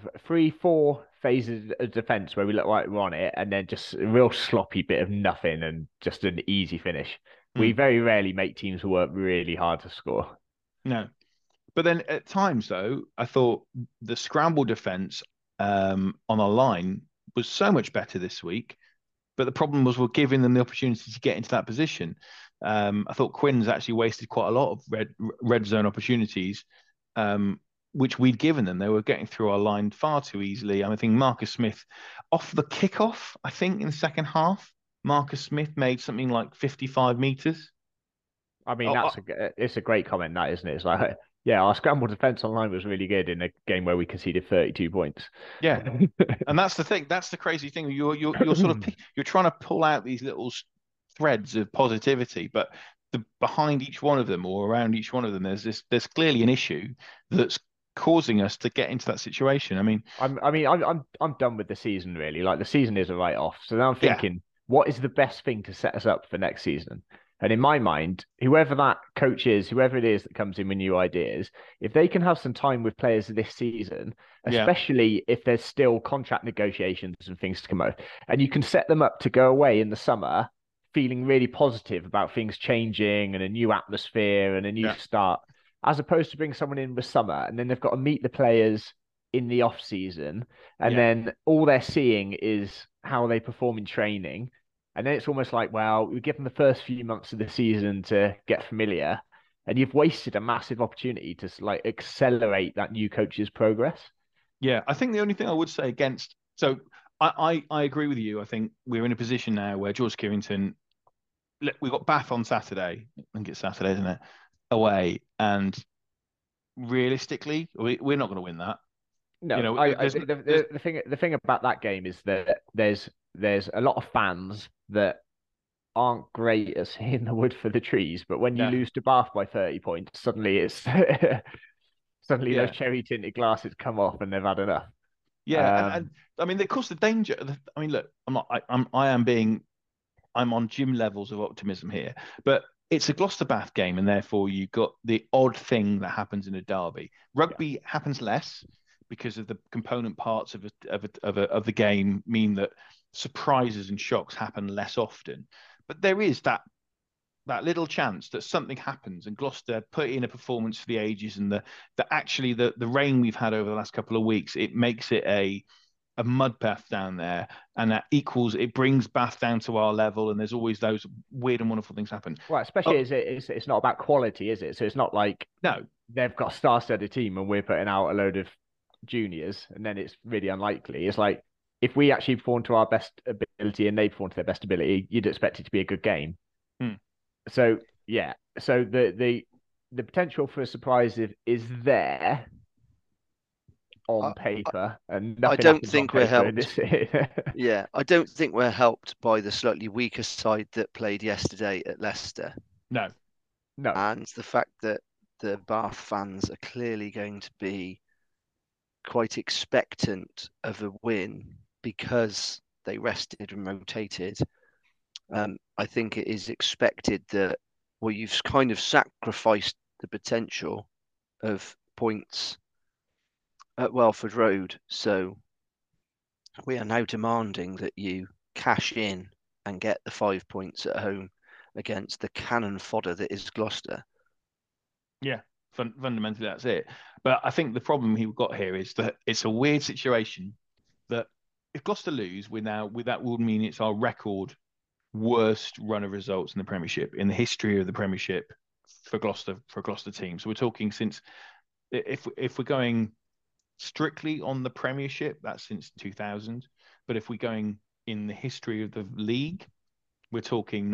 Speaker 4: 3-4 phases of defense where we look like we're on it, and then just a real sloppy bit of nothing and just an easy finish. We very rarely make teams work really hard to score.
Speaker 2: No. But then at times, though, I thought the scramble defense on our line was so much better this week. But the problem was we're giving them the opportunity to get into that position. I thought Quins actually wasted quite a lot of red zone opportunities, which we'd given them. They were getting through our line far too easily. I think Marcus Smith, off the kickoff, I think in the second half, Marcus Smith made something like 55 meters.
Speaker 4: I mean, it's a great comment, that, isn't it? It's like, yeah, our scramble defense online was really good in a game where we conceded 32 points.
Speaker 2: Yeah, and that's the thing. That's the crazy thing. You're sort of you're trying to pull out these little threads of positivity, but behind each one of them or around each one of them, there's clearly an issue that's causing us to get into that situation. I mean,
Speaker 4: I'm done with the season, really. Like, the season is a write-off. So now I'm thinking, what is the best thing to set us up for next season? And in my mind, whoever that coach is, whoever it is that comes in with new ideas, if they can have some time with players this season, especially if there's still contract negotiations and things to come out, and you can set them up to go away in the summer feeling really positive about things changing and a new atmosphere and a new start, as opposed to bring someone in with summer and then they've got to meet the players in the off season, and then all they're seeing is how they perform in training. And then it's almost like, well, we give them the first few months of the season to get familiar, and you've wasted a massive opportunity to like accelerate that new coach's progress.
Speaker 2: Yeah, I think the only thing I would say against, so I agree with you. I think we're in a position now where George Kivington, we got Bath on Saturday. I think it's Saturday, isn't it? Away, and realistically, we're not going to win that.
Speaker 4: No, the thing about that game is that there's a lot of fans that aren't great at seeing the wood for the trees, but when you lose to Bath by 30 points, suddenly it's those cherry tinted glasses come off and they've had enough.
Speaker 2: Yeah, and I mean, of course, the danger. I mean, look, I'm on Jim levels of optimism here, but it's a Gloucester Bath game, and therefore you've got the odd thing that happens in a derby. Rugby happens less because of the component parts of the game mean that surprises and shocks happen less often. But there is that little chance that something happens and Gloucester put in a performance for the ages, and the rain we've had over the last couple of weeks, it makes it a mud bath down there, and it brings Bath down to our level, and there's always those weird and wonderful things happen.
Speaker 4: Well, especially it's not about quality, is it? So it's not like they've got a star-studded team and we're putting out a load of juniors, and then it's really unlikely. It's like, if we actually perform to our best ability and they perform to their best ability, you'd expect it to be a good game. So yeah, so the potential for a surprise is there on paper, and nothing
Speaker 3: I don't
Speaker 4: happens
Speaker 3: think
Speaker 4: on
Speaker 3: we're
Speaker 4: paper in
Speaker 3: helped.
Speaker 4: this.
Speaker 3: Yeah, I don't think we're helped by the slightly weaker side that played yesterday at Leicester.
Speaker 2: No.
Speaker 3: And the fact that the Bath fans are clearly going to be quite expectant of a win because they rested and rotated. I think it is expected that, well, you've kind of sacrificed the potential of points at Welford Road. So we are now demanding that you cash in and get the 5 points at home against the cannon fodder that is Gloucester.
Speaker 2: Yeah, fundamentally that's it. But I think the problem we've got here is that it's a weird situation that if Gloucester lose, that would mean it's our record worst run of results in the Premiership, in the history of the Premiership for Gloucester team. So we're talking since, if we're going strictly on the Premiership, that's since 2000. But if we're going in the history of the league, we're talking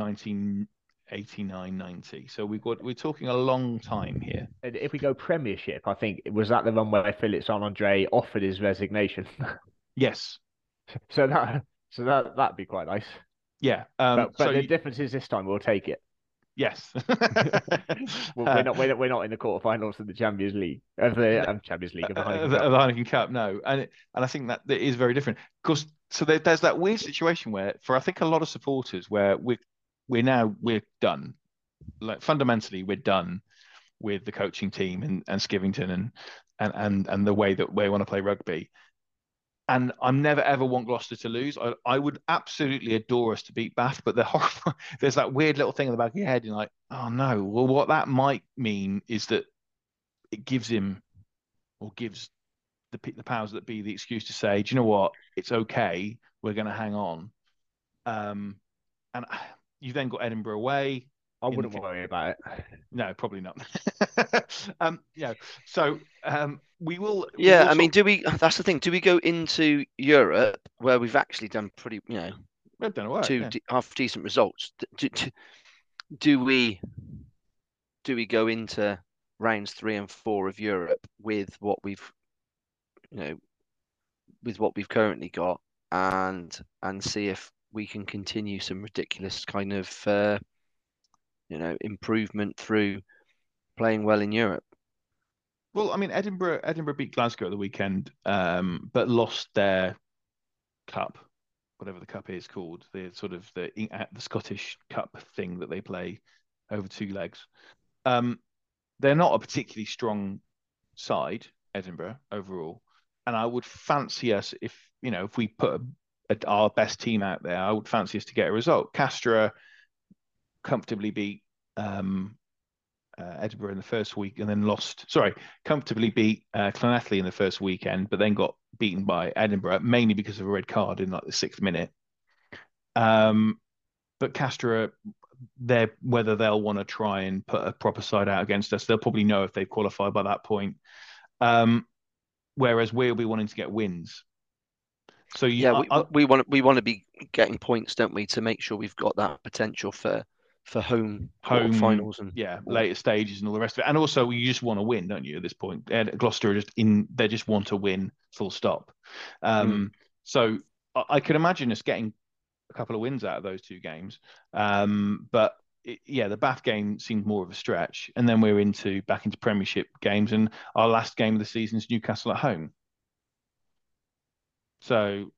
Speaker 2: 1989-90. So we're talking a long time here.
Speaker 4: And if we go Premiership, I think was that the one where Philip Saint-André offered his resignation.
Speaker 2: Yes.
Speaker 4: So that'd be quite nice.
Speaker 2: Yeah.
Speaker 4: But the difference is this time we'll take it.
Speaker 2: Yes.
Speaker 4: We're not in the quarterfinals of the Champions League of the Champions League of the
Speaker 2: Heineken Cup. No, and I think that is very different because there's that weird situation where for I think a lot of supporters where we're done, like fundamentally we're done with the coaching team and Skivington and the way that we want to play rugby. And I never ever want Gloucester to lose. I would absolutely adore us to beat Bath, but there's that weird little thing in the back of your head. You're like, oh no. Well, what that might mean is that it gives him or gives the powers that be the excuse to say, do you know what? It's okay. We're going to hang on. And you've then got Edinburgh away.
Speaker 4: I wouldn't worry about it.
Speaker 2: No, probably not. So we will.
Speaker 3: Yeah, I mean, that's the thing. Do we go into Europe where we've actually done pretty,
Speaker 2: we've done all right,
Speaker 3: half decent results? Do we go into rounds 3 and 4 of Europe with what we've currently got and see if we can continue some ridiculous kind of improvement through playing well in Europe?
Speaker 2: Well, I mean, Edinburgh beat Glasgow at the weekend, but lost their cup, whatever the cup is called, the sort of the Scottish Cup thing that they play over 2 legs. They're not a particularly strong side, Edinburgh overall, and I would fancy us if we put our best team out there, I would fancy us to get a result. Castra comfortably beat Edinburgh in the first week and then comfortably beat Llanelli in the first weekend, but then got beaten by Edinburgh, mainly because of a red card in like the 6th minute. But Castra, whether they'll want to try and put a proper side out against us, they'll probably know if they've qualified by that point. Whereas we'll be wanting to get wins. So
Speaker 3: we want to be getting points, don't we, to make sure we've got that potential for home finals and
Speaker 2: later stages and all the rest of it. And also, you just want to win, don't you? At this point, Gloucester they just want to win, full stop. So I could imagine us getting a couple of wins out of those 2 games. But the Bath game seemed more of a stretch, and then we're back into Premiership games, and our last game of the season is Newcastle at home. So,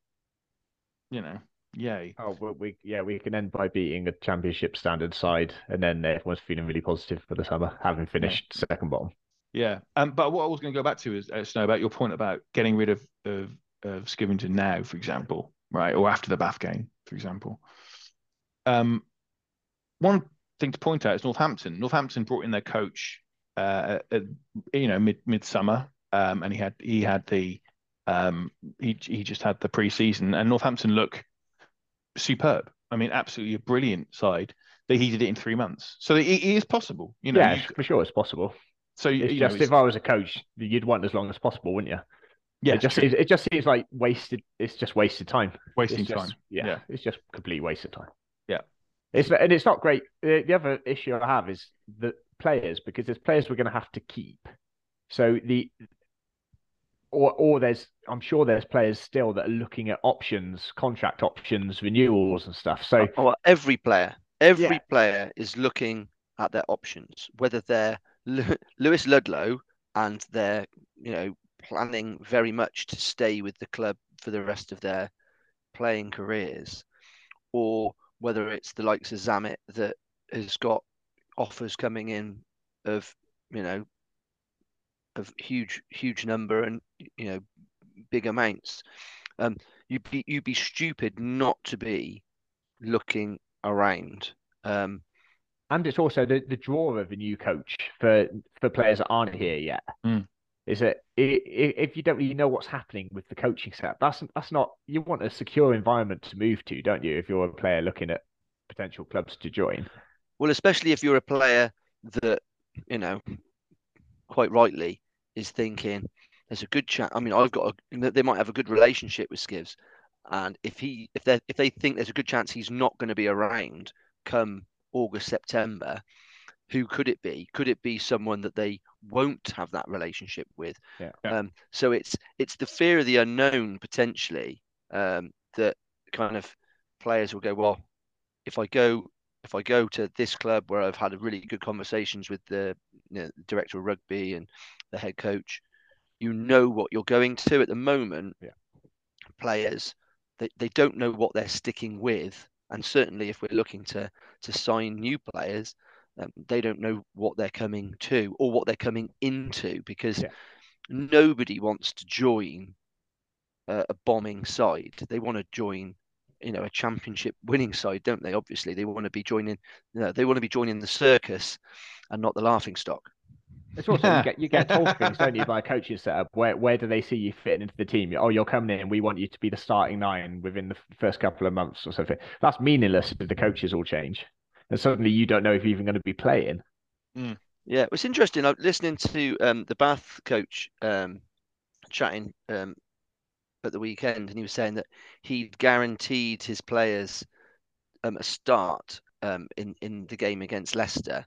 Speaker 2: yay.
Speaker 4: Oh, well, we can end by beating a Championship standard side, and then everyone's feeling really positive for the summer, having finished second bottom.
Speaker 2: Yeah. But what I was going to go back to is Snow, about your point about getting rid of Skivington now, for example, right, or after the Bath game, for example. One thing to point out is Northampton. Northampton brought in their coach, midsummer, and he just had the pre-season, and Northampton look superb. I mean, absolutely a brilliant side. That he did it in 3 months, so it is possible.
Speaker 4: For sure, it's possible.
Speaker 2: So
Speaker 4: if I was a coach, you'd want as long as possible, wouldn't you?
Speaker 2: Yeah,
Speaker 4: it just seems like wasted. It's just wasted time.
Speaker 2: Wasting time.
Speaker 4: Yeah, it's just complete waste of time.
Speaker 2: Yeah.
Speaker 4: It's not great. The other issue I have is the players, because there's players we're going to have to keep. So I'm sure there's players still that are looking at options, contract options, renewals and stuff. So
Speaker 3: every player is looking at their options, whether they're Lewis Ludlow and they're planning very much to stay with the club for the rest of their playing careers, or whether it's the likes of Zammit that has got offers coming in of huge number and big amounts. You'd be stupid not to be looking around.
Speaker 4: And it's also the draw of a new coach for players that aren't here yet. Is that if you don't really know what's happening with the coaching setup, that's not, you want a secure environment to move to, don't you? If you're a player looking at potential clubs to join.
Speaker 3: Well, especially if you're a player that quite rightly is thinking there's a good chance. I mean, they might have a good relationship with Skivs, and if they think there's a good chance he's not going to be around come August, September, who could it be? Could it be someone that they won't have that relationship with?
Speaker 4: Yeah.
Speaker 3: So it's the fear of the unknown potentially, that kind of players will go, well, if I go to this club where I've had a really good conversations with the director of rugby and the head coach, what you're going to. At the moment, players, they don't know what they're sticking with, and certainly if we're looking to sign new players, they don't know what they're coming to or what they're coming into, because nobody wants to join a bombing side. They want to join a championship winning side, don't they? Obviously they want to be joining the circus and not the laughing stock.
Speaker 4: It's also you get told things, don't you, by a coaching setup. Where do they see you fitting into the team? Oh, you're coming in. We want you to be the starting 9 within the first couple of months or something. That's meaningless if the coaches all change, and suddenly you don't know if you're even going to be playing.
Speaker 3: Yeah, it's interesting. I'm listening to the Bath coach chatting at the weekend, and he was saying that he'd guaranteed his players a start in the game against Leicester.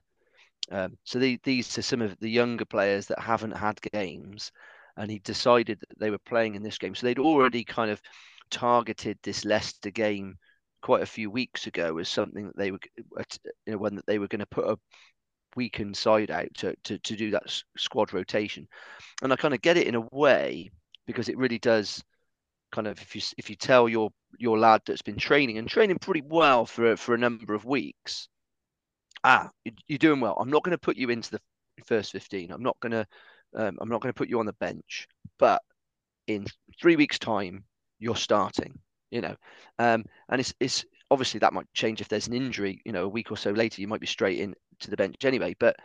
Speaker 3: So these are some of the younger players that haven't had games, and he decided that they were playing in this game. So they'd already kind of targeted this Leicester game quite a few weeks ago as something that they were, one that they were going to put a weakened side out to do that squad rotation. And I kind of get it in a way, because it really does kind of, if you tell your lad that's been training pretty well for a number of weeks, you're doing well. I'm not going to put you into the first 15. I'm not going to put you on the bench. But in 3 weeks' time, you're starting. And it's obviously that might change if there's an injury. A week or so later, you might be straight in to the bench anyway. But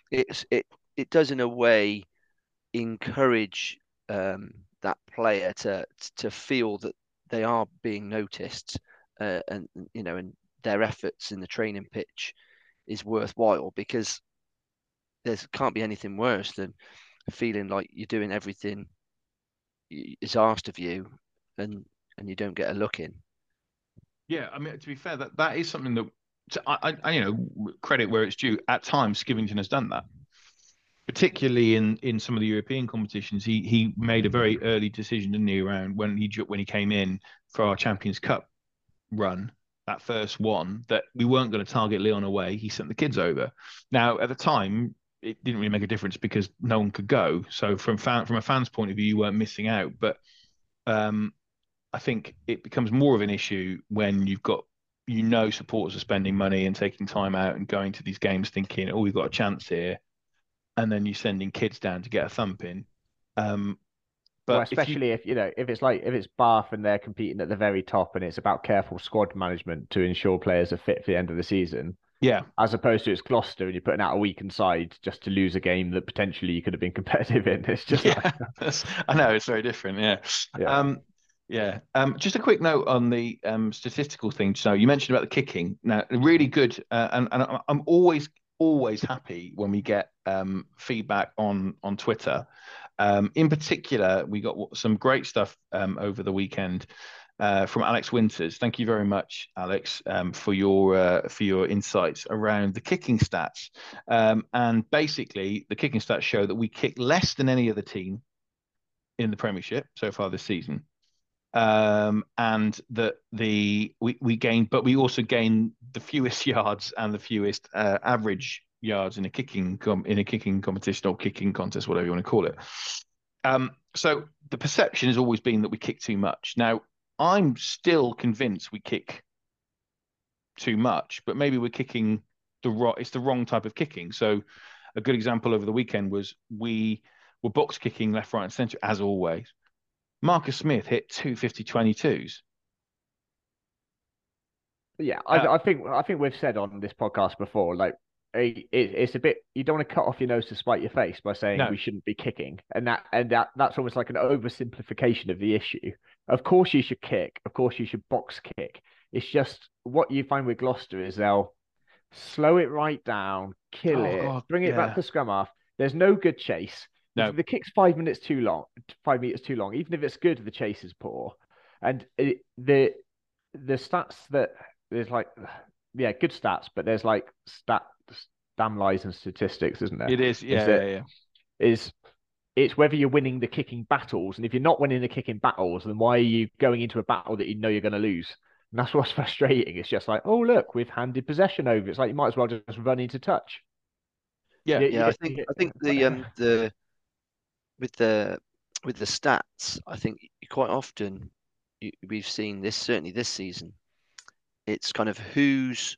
Speaker 3: it does in a way encourage that player to feel that they are being noticed, and their efforts in the training pitch is worthwhile, because there can't be anything worse than feeling like you're doing everything is asked of you and you don't get a look in.
Speaker 2: Yeah, I mean, to be fair, that is something that I credit where it's due. At times, Skivington has done that, particularly in some of the European competitions. He made a very early decision, didn't he, around when he came in for our Champions Cup run, that first one, that we weren't going to target Lyon away. He sent the kids over. Now, at the time, it didn't really make a difference because no one could go. So from a fan's point of view, you weren't missing out. But I think it becomes more of an issue when you've got, supporters are spending money and taking time out and going to these games thinking, oh, we've got a chance here. And then you're sending kids down to get a thumping.
Speaker 4: But especially if it's Bath and they're competing at the very top, and it's about careful squad management to ensure players are fit for the end of the season.
Speaker 2: Yeah.
Speaker 4: As opposed to it's Gloucester and you're putting out a weakened side just to lose a game that potentially you could have been competitive in. It's just
Speaker 2: I know, it's very different. Yeah. Just a quick note on the statistical thing. So you mentioned about the kicking. Now, really good, and I'm always happy when we get feedback on Twitter. In particular, we got some great stuff over the weekend from Alex Winters. Thank you very much, Alex, for your insights around the kicking stats. And basically, the kicking stats show that we kick less than any other team in the Premiership so far this season. And that we gain, but we also gain the fewest yards and the fewest average yards in a kicking competition or kicking contest, whatever you want to call it. So the perception has always been that we kick too much. Now, I'm still convinced we kick too much, but maybe we're kicking it's the wrong type of kicking. So a good example over the weekend was we were box kicking left, right, and centre as always. Marcus Smith hit 250-22s.
Speaker 4: Yeah, I think we've said on this podcast before, like it's a bit, you don't want to cut off your nose to spite your face by saying we shouldn't be kicking, and that's almost like an oversimplification of the issue. Of course you should kick, of course you should box kick. It's just what you find with Gloucester is they'll slow it right down, kill it, bring it back to scrum half. There's no good chase. No. The kick's 5 minutes too long, 5 meters too long. Even if it's good, the chase is poor. And the stats that there's like, good stats, but there's like damn lies and statistics, isn't there?
Speaker 2: It is, yeah.
Speaker 4: It's whether you're winning the kicking battles, and if you're not winning the kicking battles, then why are you going into a battle that you know you're going to lose? And that's what's frustrating. It's just like, oh look, we've handed possession over. It's like you might as well just run into touch.
Speaker 3: Yeah. I think the with the stats, I think quite often we've seen this, certainly this season. It's kind of who's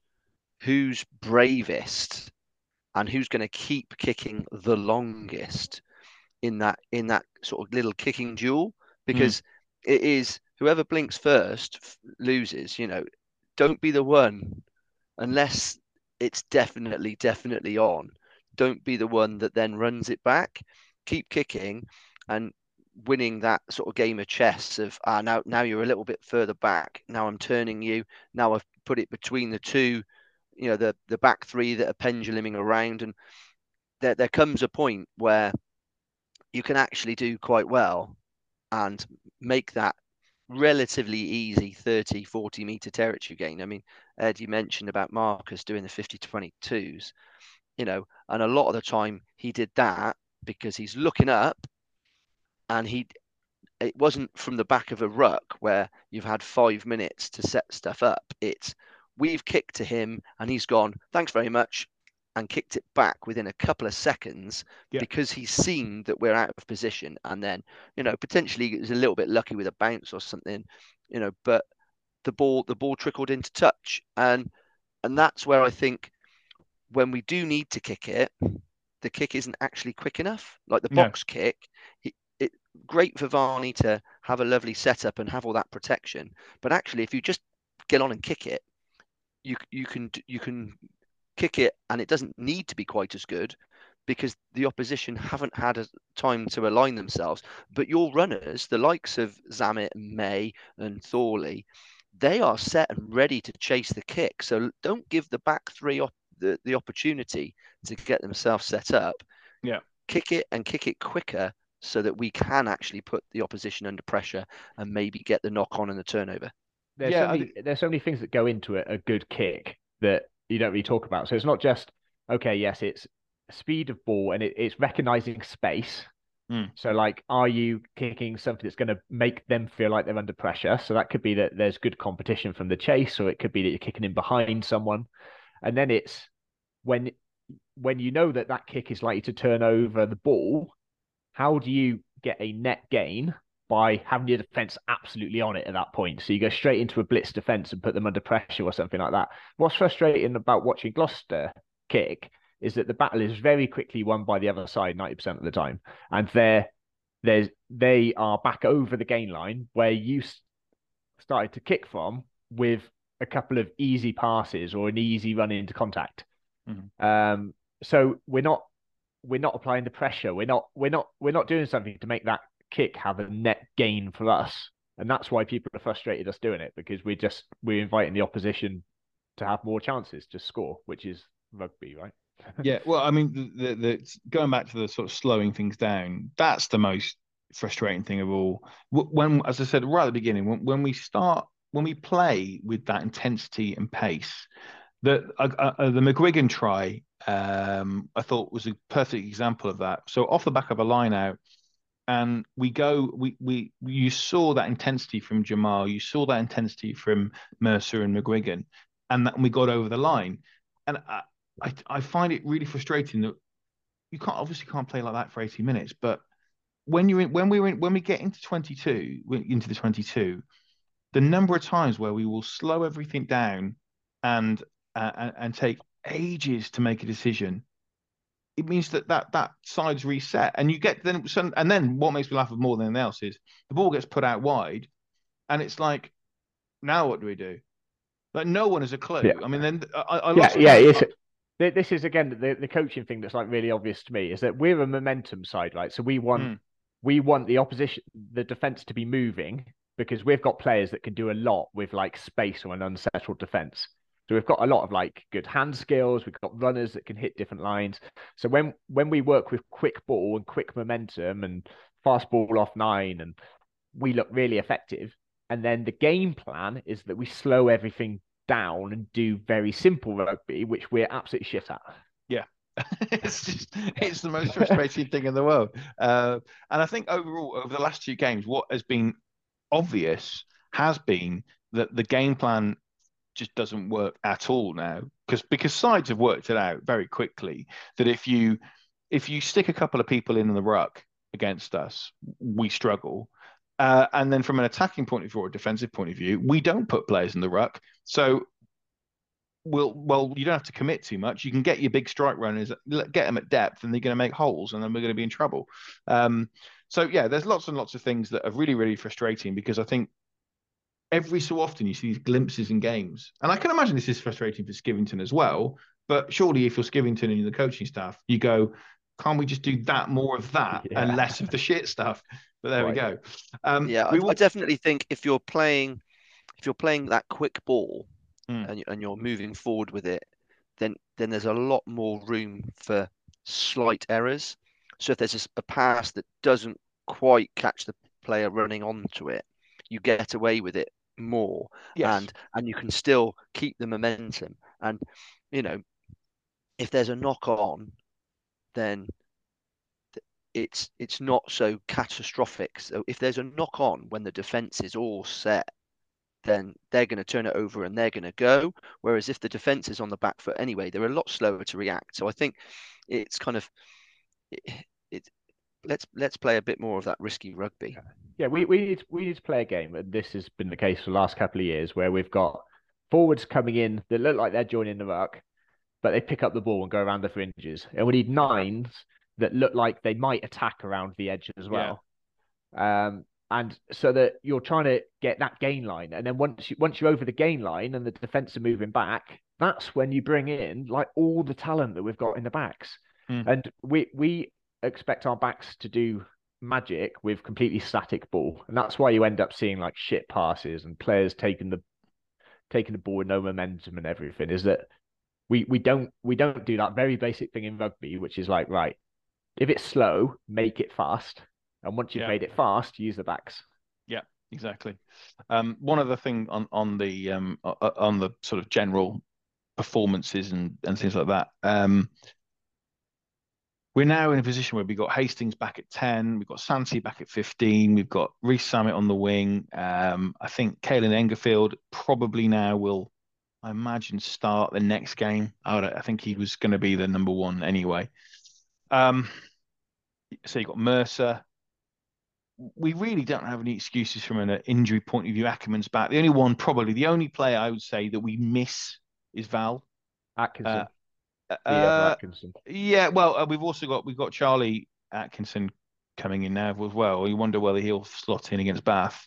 Speaker 3: bravest and who's going to keep kicking the longest in that sort of little kicking duel, because it is whoever blinks first loses. Don't be the one, unless it's definitely on. Don't be the one that then runs it back. Keep kicking and winning that sort of game of chess of now you're a little bit further back. Now I'm turning you. Now I've put it between the two, the back three that are penduluming around, and there comes a point where you can actually do quite well and make that relatively easy 30-40 meter territory gain. I mean, Ed, you mentioned about Marcus doing the 50-22s, and a lot of the time he did that because he's looking up, and it wasn't from the back of a ruck where you've had 5 minutes to set stuff up. It's we've kicked to him and he's gone, thanks very much, and kicked it back within a couple of seconds because he's seen that we're out of position. And then, potentially it was a little bit lucky with a bounce or something, but the ball trickled into touch. And that's where I think when we do need to kick it, the kick isn't actually quick enough. Like the box kick, great for Varney to have a lovely setup and have all that protection. But actually, if you just get on and kick it, you can kick it, and it doesn't need to be quite as good because the opposition haven't had a time to align themselves. But your runners, the likes of Zammit and May and Thorley, they are set and ready to chase the kick. So don't give the back three the opportunity to get themselves set up.
Speaker 2: Yeah,
Speaker 3: kick it and kick it quicker so that we can actually put the opposition under pressure and maybe get the knock on and the turnover.
Speaker 4: There's so many things that go into a good kick that you don't really talk about. So it's not just, okay, yes, it's speed of ball and it's recognizing space. So like, are you kicking something that's going to make them feel like they're under pressure? So that could be that there's good competition from the chase, or it could be that you're kicking in behind someone. And then it's when you know that kick is likely to turn over the ball, how do you get a net gain by having your defense absolutely on it at that point? So you go straight into a blitz defense and put them under pressure or something like that. What's frustrating about watching Gloucester kick is that the battle is very quickly won by the other side 90% of the time. And they are back over the gain line where you started to kick from with a couple of easy passes or an easy run into contact. So we're not applying the pressure. We're not doing something to make that kick have a net gain for us. And that's why people are frustrated us doing it, because we're inviting the opposition to have more chances to score, which is rugby, right?
Speaker 2: Yeah, well, I mean, the going back to the sort of slowing things down, that's the most frustrating thing of all. When, as I said right at the beginning, when we play with that intensity and pace, the McGuigan try, I thought was a perfect example of that. So off the back of a line out, and you saw that intensity from Jamal, you saw that intensity from Mercer and McGuigan, and we got over the line. And I find it really frustrating that you can't play like that for 80 minutes. But when we get into 22, into the 22, the number of times where we will slow everything down and take ages to make a decision, it means that side's reset, and you get then some, and then what makes me laugh more than anything else is the ball gets put out wide, and it's like, now what do we do? Like no one has a clue.
Speaker 4: Yeah.
Speaker 2: I mean, then I
Speaker 4: Yeah,
Speaker 2: lost
Speaker 4: yeah. This is again the coaching thing that's like really obvious to me is that we're a momentum side, right? So we want the opposition, the defense to be moving because we've got players that can do a lot with like space or an unsettled defense. So we've got a lot of like good hand skills. We've got runners that can hit different lines. So when we work with quick ball and quick momentum and fast ball off 9, and we look really effective. And then the game plan is that we slow everything down and do very simple rugby, which we're absolutely shit at.
Speaker 2: Yeah. It's the most frustrating thing in the world. And I think overall, over the last 2 games, what has been obvious has been that the game plan just doesn't work at all now, because sides have worked it out very quickly that if you stick a couple of people in the ruck against us, we struggle. And then from an attacking point of view or a defensive point of view, we don't put players in the ruck. So you don't have to commit too much. You can get your big strike runners, get them at depth, and they're going to make holes, and then we're going to be in trouble. So yeah, there's lots and lots of things that are really, really frustrating, because I think every so often you see these glimpses in games. And I can imagine this is frustrating for Skivington as well. But surely if you're Skivington and you're the coaching staff, you go, can't we just do that, more of that, and less of the shit stuff? But there we go.
Speaker 3: I definitely think if you're playing that quick ball and you're moving forward with it, then there's a lot more room for slight errors. So if there's a pass that doesn't quite catch the player running onto it, you get away with it more.
Speaker 2: Yes.
Speaker 3: And you can still keep the momentum. And if there's a knock on, then it's not so catastrophic. So if there's a knock on when the defense is all set, then they're going to turn it over and they're going to go. Whereas if the defense is on the back foot anyway, they're a lot slower to react. So I think it's kind of let's play a bit more of that risky rugby.
Speaker 4: Yeah, we need to play a game, and this has been the case for the last couple of years, where we've got forwards coming in that look like they're joining the ruck, but they pick up the ball and go around the fringes, and we need 9s that look like they might attack around the edge as well. And so that you're trying to get that gain line, and then once you're over the gain line and the defense are moving back, that's when you bring in like all the talent that we've got in the backs, and we expect our backs to do magic with completely static ball, and that's why you end up seeing like shit passes and players taking the ball with no momentum and everything. Is that we don't do that very basic thing in rugby, which is like, right, if it's slow, make it fast. And once you've made it fast, use the backs.
Speaker 2: Yeah, exactly. One other thing on the sort of general performances and things like that. We're now in a position where we've got Hastings back at 10, we've got Santi back at 15, we've got Reece Summit on the wing. I think Caelan Engerfield probably now will, I imagine, start the next game. I think he was going to be the number 1 anyway. So you've got Mercer. We really don't have any excuses from an injury point of view. Ackerman's back. The only player I would say that we miss is Val
Speaker 4: Atkinson.
Speaker 2: Atkinson. Yeah, well, we've got Charlie Atkinson coming in now as well. You wonder whether he'll slot in against Bath.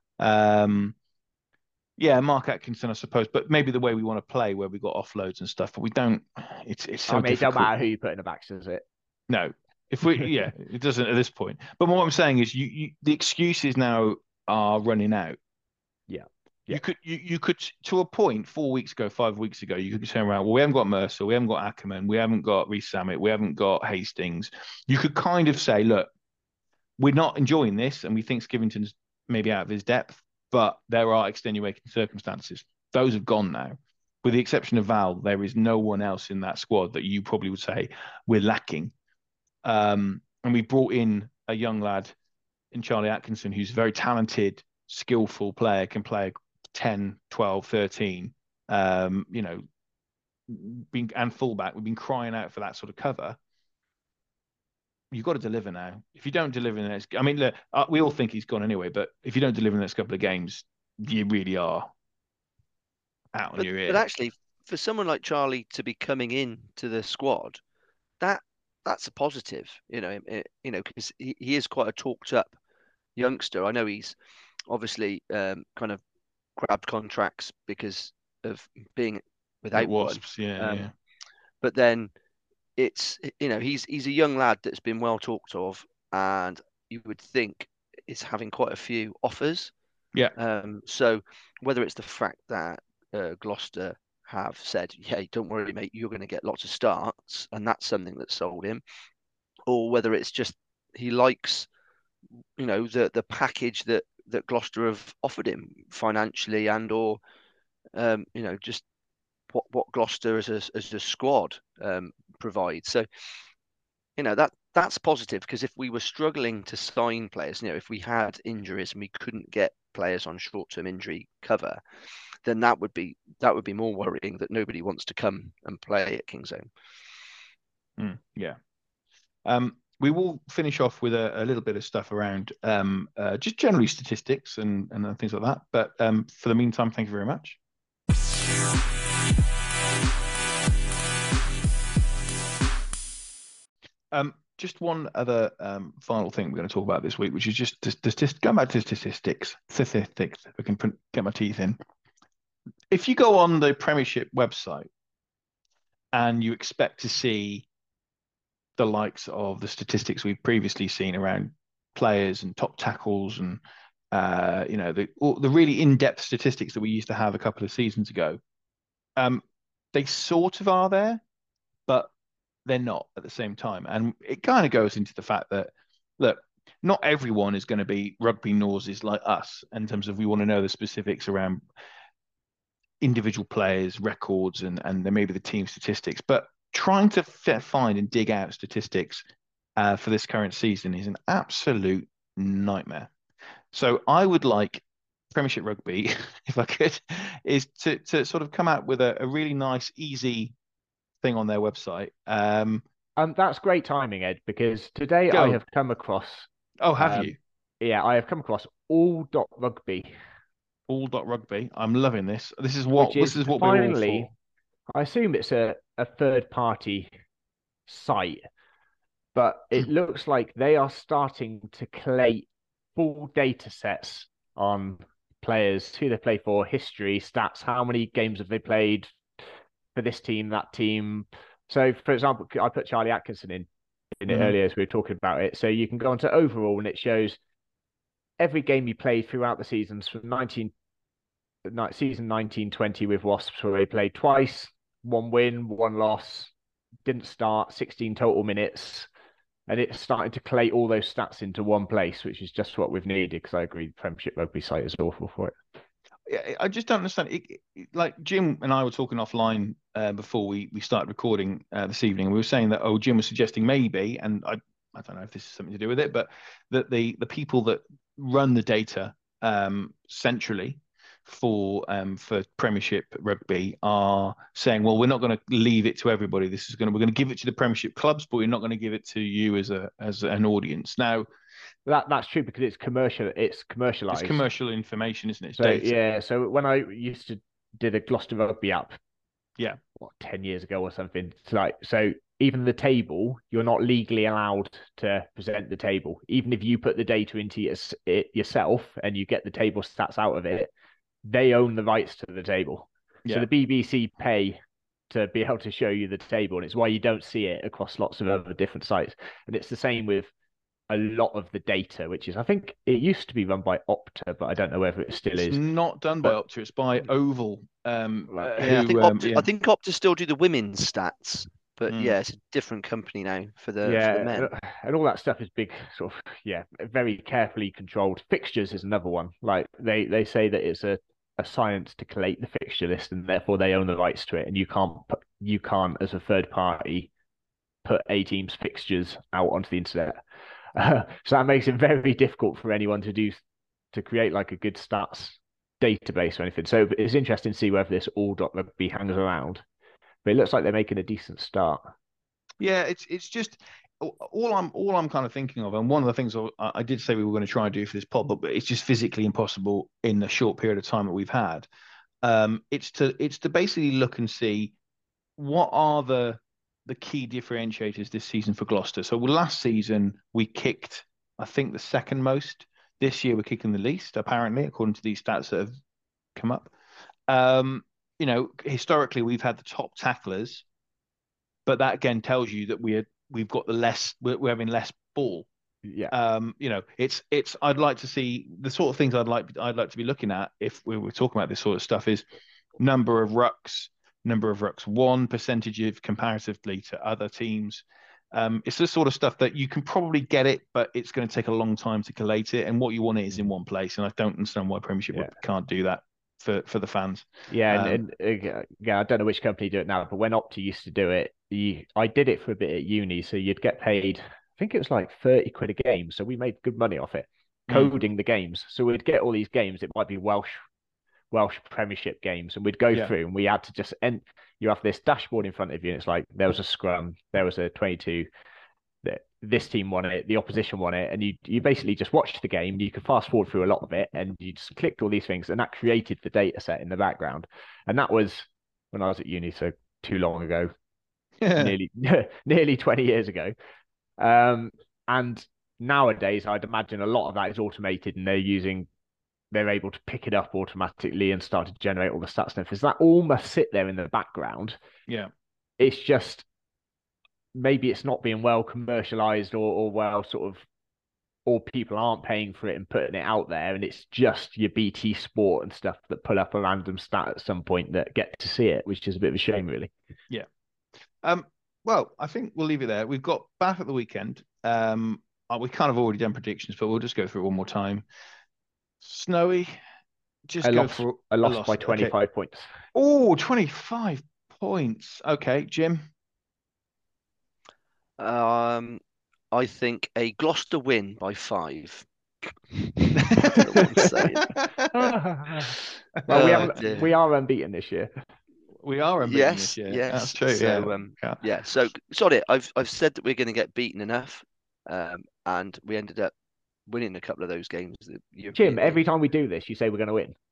Speaker 2: Yeah, Mark Atkinson, I suppose, but maybe the way we want to play, where we've got offloads and stuff, but we don't. It's so difficult. It
Speaker 4: don't matter who you put in the backs, does it?
Speaker 2: No. It doesn't at this point. But what I'm saying is, the excuses now are running out.
Speaker 4: Yeah. Yeah.
Speaker 2: You could to a point 4 weeks ago, 5 weeks ago, you could turn around. Well, we haven't got Mercer, we haven't got Ackerman, we haven't got Reece Samet, we haven't got Hastings. You could kind of say, look, we're not enjoying this, and we think Skivington's maybe out of his depth, but there are extenuating circumstances. Those have gone now. With the exception of Val, there is no one else in that squad that you probably would say we're lacking. And we brought in a young lad in Charlie Atkinson, who's a very talented, skillful player, can play 10, 12, 13, and fullback. We've been crying out for that sort of cover. You've got to deliver now. If you don't deliver in the next, I mean, look, we all think he's gone anyway, but if you don't deliver in the next couple of games, you really are out on your ear.
Speaker 3: But actually, for someone like Charlie to be coming in to the squad, that's a positive, because he is quite a talked up youngster. I know he's obviously kind of grabbed contracts because of being without
Speaker 2: Wasps,
Speaker 3: one.
Speaker 2: yeah.
Speaker 3: But then it's he's a young lad that's been well talked of, and you would think is having quite a few offers.
Speaker 2: Yeah.
Speaker 3: So whether it's the fact that Gloucester have said, "Hey, don't worry, mate, you're going to get lots of starts," and that's something that sold him, or whether it's just he likes, the package that Gloucester have offered him financially, and or just what Gloucester as a squad provides. So that's positive, because if we were struggling to sign players, if we had injuries and we couldn't get players on short-term injury cover, then that would be more worrying, that nobody wants to come and play at Kingsholm.
Speaker 2: Yeah. We will finish off with a little bit of stuff around just generally statistics and things like that. But for the meantime, thank you very much. Just one other final thing we're going to talk about this week, which is just going back to statistics. If I can get my teeth in. If you go on the Premiership website and you expect to see the likes of the statistics we've previously seen around players and top tackles and the really in-depth statistics that we used to have a couple of seasons ago, they sort of are there, but they're not at the same time. And it kind of goes into the fact that, look, not everyone is going to be rugby noses like us in terms of we want to know the specifics around individual players, records, and then maybe the team statistics. But trying to find and dig out statistics for this current season is an absolute nightmare. So I would like Premiership Rugby, if I could, is to sort of come out with a really nice, easy thing on their website.
Speaker 4: That's great timing, Ed, because today I have come across.
Speaker 2: Oh, have you?
Speaker 4: Yeah, I have come across all.rugby.
Speaker 2: All.rugby. I'm loving this. This is what
Speaker 4: finally,
Speaker 2: we're all for.
Speaker 4: I assume it's a third-party site, but it looks like they are starting to collate full data sets on players, who they play for, history, stats, how many games have they played for this team, that team. So, for example, I put Charlie Atkinson in it earlier as we were talking about it. So you can go onto overall, and it shows every game he played throughout the seasons from season 19-20 with Wasps, where he played twice, 1 win, 1 loss, didn't start, 16 total minutes. And it's starting to collate all those stats into one place, which is just what we've needed, because I agree the Premiership Rugby site is awful for it.
Speaker 2: Yeah, I just don't understand. Like Jim and I were talking offline before we started recording this evening. We were saying that, Jim was suggesting maybe, and I don't know if this is something to do with it, but that the people that run the data centrally for Premiership Rugby are saying, well, we're not going to leave it to everybody. We're going to give it to the Premiership clubs, but we're not going to give it to you as an audience. Now,
Speaker 4: that's true, because it's commercial. It's commercialized.
Speaker 2: It's commercial information, isn't it?
Speaker 4: So data. Yeah. So when I used to do the Gloucester Rugby app, 10 years ago or something, so even the table, you're not legally allowed to present the table, even if you put the data into it yourself and you get the table stats out of it. They own the rights to the table. Yeah. So the BBC pay to be able to show you the table, and it's why you don't see it across lots of other different sites. And it's the same with a lot of the data, which is, I think it used to be run by Opta, but I don't know whether it still
Speaker 2: It's
Speaker 4: is.
Speaker 2: not done by Opta. It's by Oval.
Speaker 4: Right.
Speaker 3: Yeah,
Speaker 2: Who,
Speaker 3: I think Opta still do the women's stats, but
Speaker 2: Mm.
Speaker 3: yeah, it's a different company now for the men.
Speaker 4: And all that stuff is big, sort of, very carefully controlled. Fixtures is another one. Like they say that it's a science to collate the fixture list, and therefore they own the rights to it, and you can't as a third party put a team's fixtures out onto the internet. So that makes it very difficult for anyone to create like a good stats database or anything. So it's interesting to see whether this all.rugby hangs around. But it looks like they're making a decent start.
Speaker 2: Yeah, it's just all I'm kind of thinking of, and one of the things I did say we were going to try and do for this pod, but it's just physically impossible in the short period of time that we've had. It's to basically look and see what are the key differentiators this season for Gloucester. So last season we kicked, I think, the second most. This year we're kicking the least, apparently, according to these stats that have come up. Historically we've had the top tacklers, but that again tells you that we've got we're having less ball.
Speaker 4: Yeah.
Speaker 2: It's I'd like to see the sort of things I'd like to be looking at if we were talking about this sort of stuff is number of rucks won, percentage of comparatively to other teams. It's the sort of stuff that you can probably get it, but it's going to take a long time to collate it. And what you want is in one place. And I don't understand why Premiership can't do that for the fans.
Speaker 4: Yeah, and I don't know which company do it now, but when Opta used to do it, I did it for a bit at uni, so you'd get paid, I think it was like 30 quid a game, so we made good money off it, coding the games. So we'd get all these games, it might be Welsh Premiership games, and we'd go through and we had to just you have this dashboard in front of you, and it's like there was a scrum, there was a 22, this team won it, the opposition won it, and you basically just watched the game. You could fast forward through a lot of it, and you just clicked all these things, and that created the data set in the background. And that was when I was at uni, so too long ago, nearly 20 years ago. And nowadays, I'd imagine a lot of that is automated, and they're able to pick it up automatically and start to generate all the stats and everything. So that all must sit there in the background.
Speaker 2: Yeah,
Speaker 4: it's just maybe it's not being well commercialized or well sort of, or people aren't paying for it and putting it out there, and it's just your BT Sport and stuff that pull up a random stat at some point that get to see it, which is a bit of a shame, really.
Speaker 2: Yeah. Well, I think we'll leave it there. We've got Bath at the weekend. We kind of already done predictions, but we'll just go through it one more time. Snowy,
Speaker 4: a loss by 25 points.
Speaker 2: Oh, 25 points. Okay, Jim.
Speaker 3: I think a Gloucester win by 5.
Speaker 4: Well, we are unbeaten this year.
Speaker 2: We are unbeaten this year.
Speaker 3: Yes,
Speaker 2: that's true.
Speaker 3: So, So sorry, I've said that we're going to get beaten enough, and we ended up winning a couple of those games.
Speaker 4: Jim, every time we do this, you say we're going to win.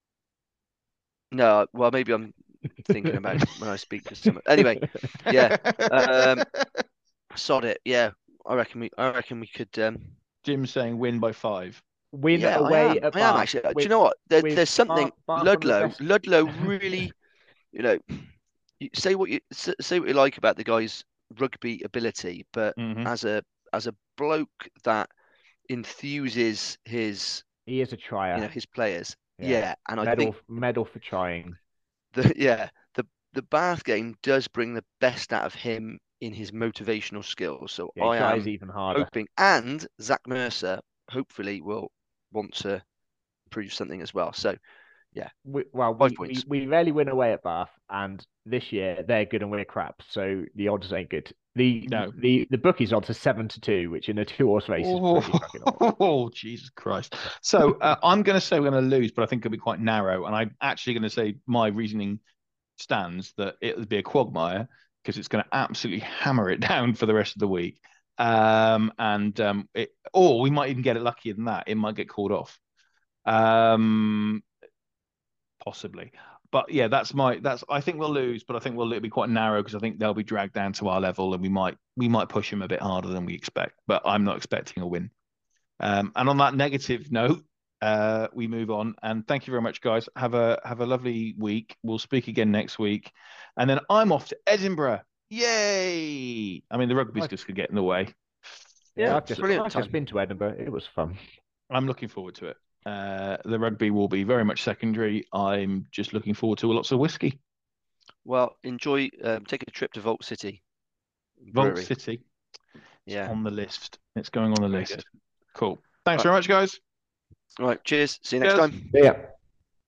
Speaker 3: No, well, maybe I'm thinking about it when I speak to someone. Anyway, yeah. Sod it. Yeah, I reckon we could.
Speaker 2: Jim's saying win by 5.
Speaker 4: Win away at Bath.
Speaker 3: I am actually. Do you know what? There's something Ludlow really. Say what you like about the guy's rugby ability, but as a bloke that enthuses his.
Speaker 4: He is a trier.
Speaker 3: His players.
Speaker 4: Yeah,
Speaker 3: and I think
Speaker 4: medal for trying.
Speaker 3: The Bath game does bring the best out of him in his motivational skills. So I am
Speaker 4: even harder.
Speaker 3: hoping, and Zach Mercer hopefully will want to prove something as well. So, yeah.
Speaker 4: We rarely win away at Bath, and this year they're good and we're crap. So the odds ain't good. The bookies odds are 7-2, which in a 2-horse race is pretty fucking odd.
Speaker 2: Oh, Jesus Christ! So I'm going to say we're going to lose, but I think it'll be quite narrow. And I'm actually going to say my reasoning stands that it would be a quagmire because it's going to absolutely hammer it down for the rest of the week. Or we might even get it luckier than that. It might get called off. Possibly. But yeah, I think we'll lose, but I think it'll be quite narrow because I think they'll be dragged down to our level and we might push them a bit harder than we expect, but I'm not expecting a win. And on that negative note, we move on. And thank you very much, guys. Have a lovely week. We'll speak again next week. And then I'm off to Edinburgh. Yay! I mean, the rugby's just going to get in the way.
Speaker 4: Yeah,
Speaker 3: brilliant
Speaker 4: I've
Speaker 3: time.
Speaker 4: just been to Edinburgh. It was fun.
Speaker 2: I'm looking forward to it. The rugby will be very much secondary. I'm just looking forward to lots of whiskey.
Speaker 3: Well, enjoy. Take a trip to Vault City
Speaker 2: Vault
Speaker 3: Brewery.
Speaker 2: City. It's
Speaker 3: Yeah.
Speaker 2: on the list. It's going on the
Speaker 3: Very
Speaker 2: list.
Speaker 3: good.
Speaker 2: Cool. Thanks
Speaker 3: Right.
Speaker 2: very much, guys.
Speaker 3: All right. Cheers. See you next
Speaker 2: Cheers.
Speaker 3: time.
Speaker 4: Yeah.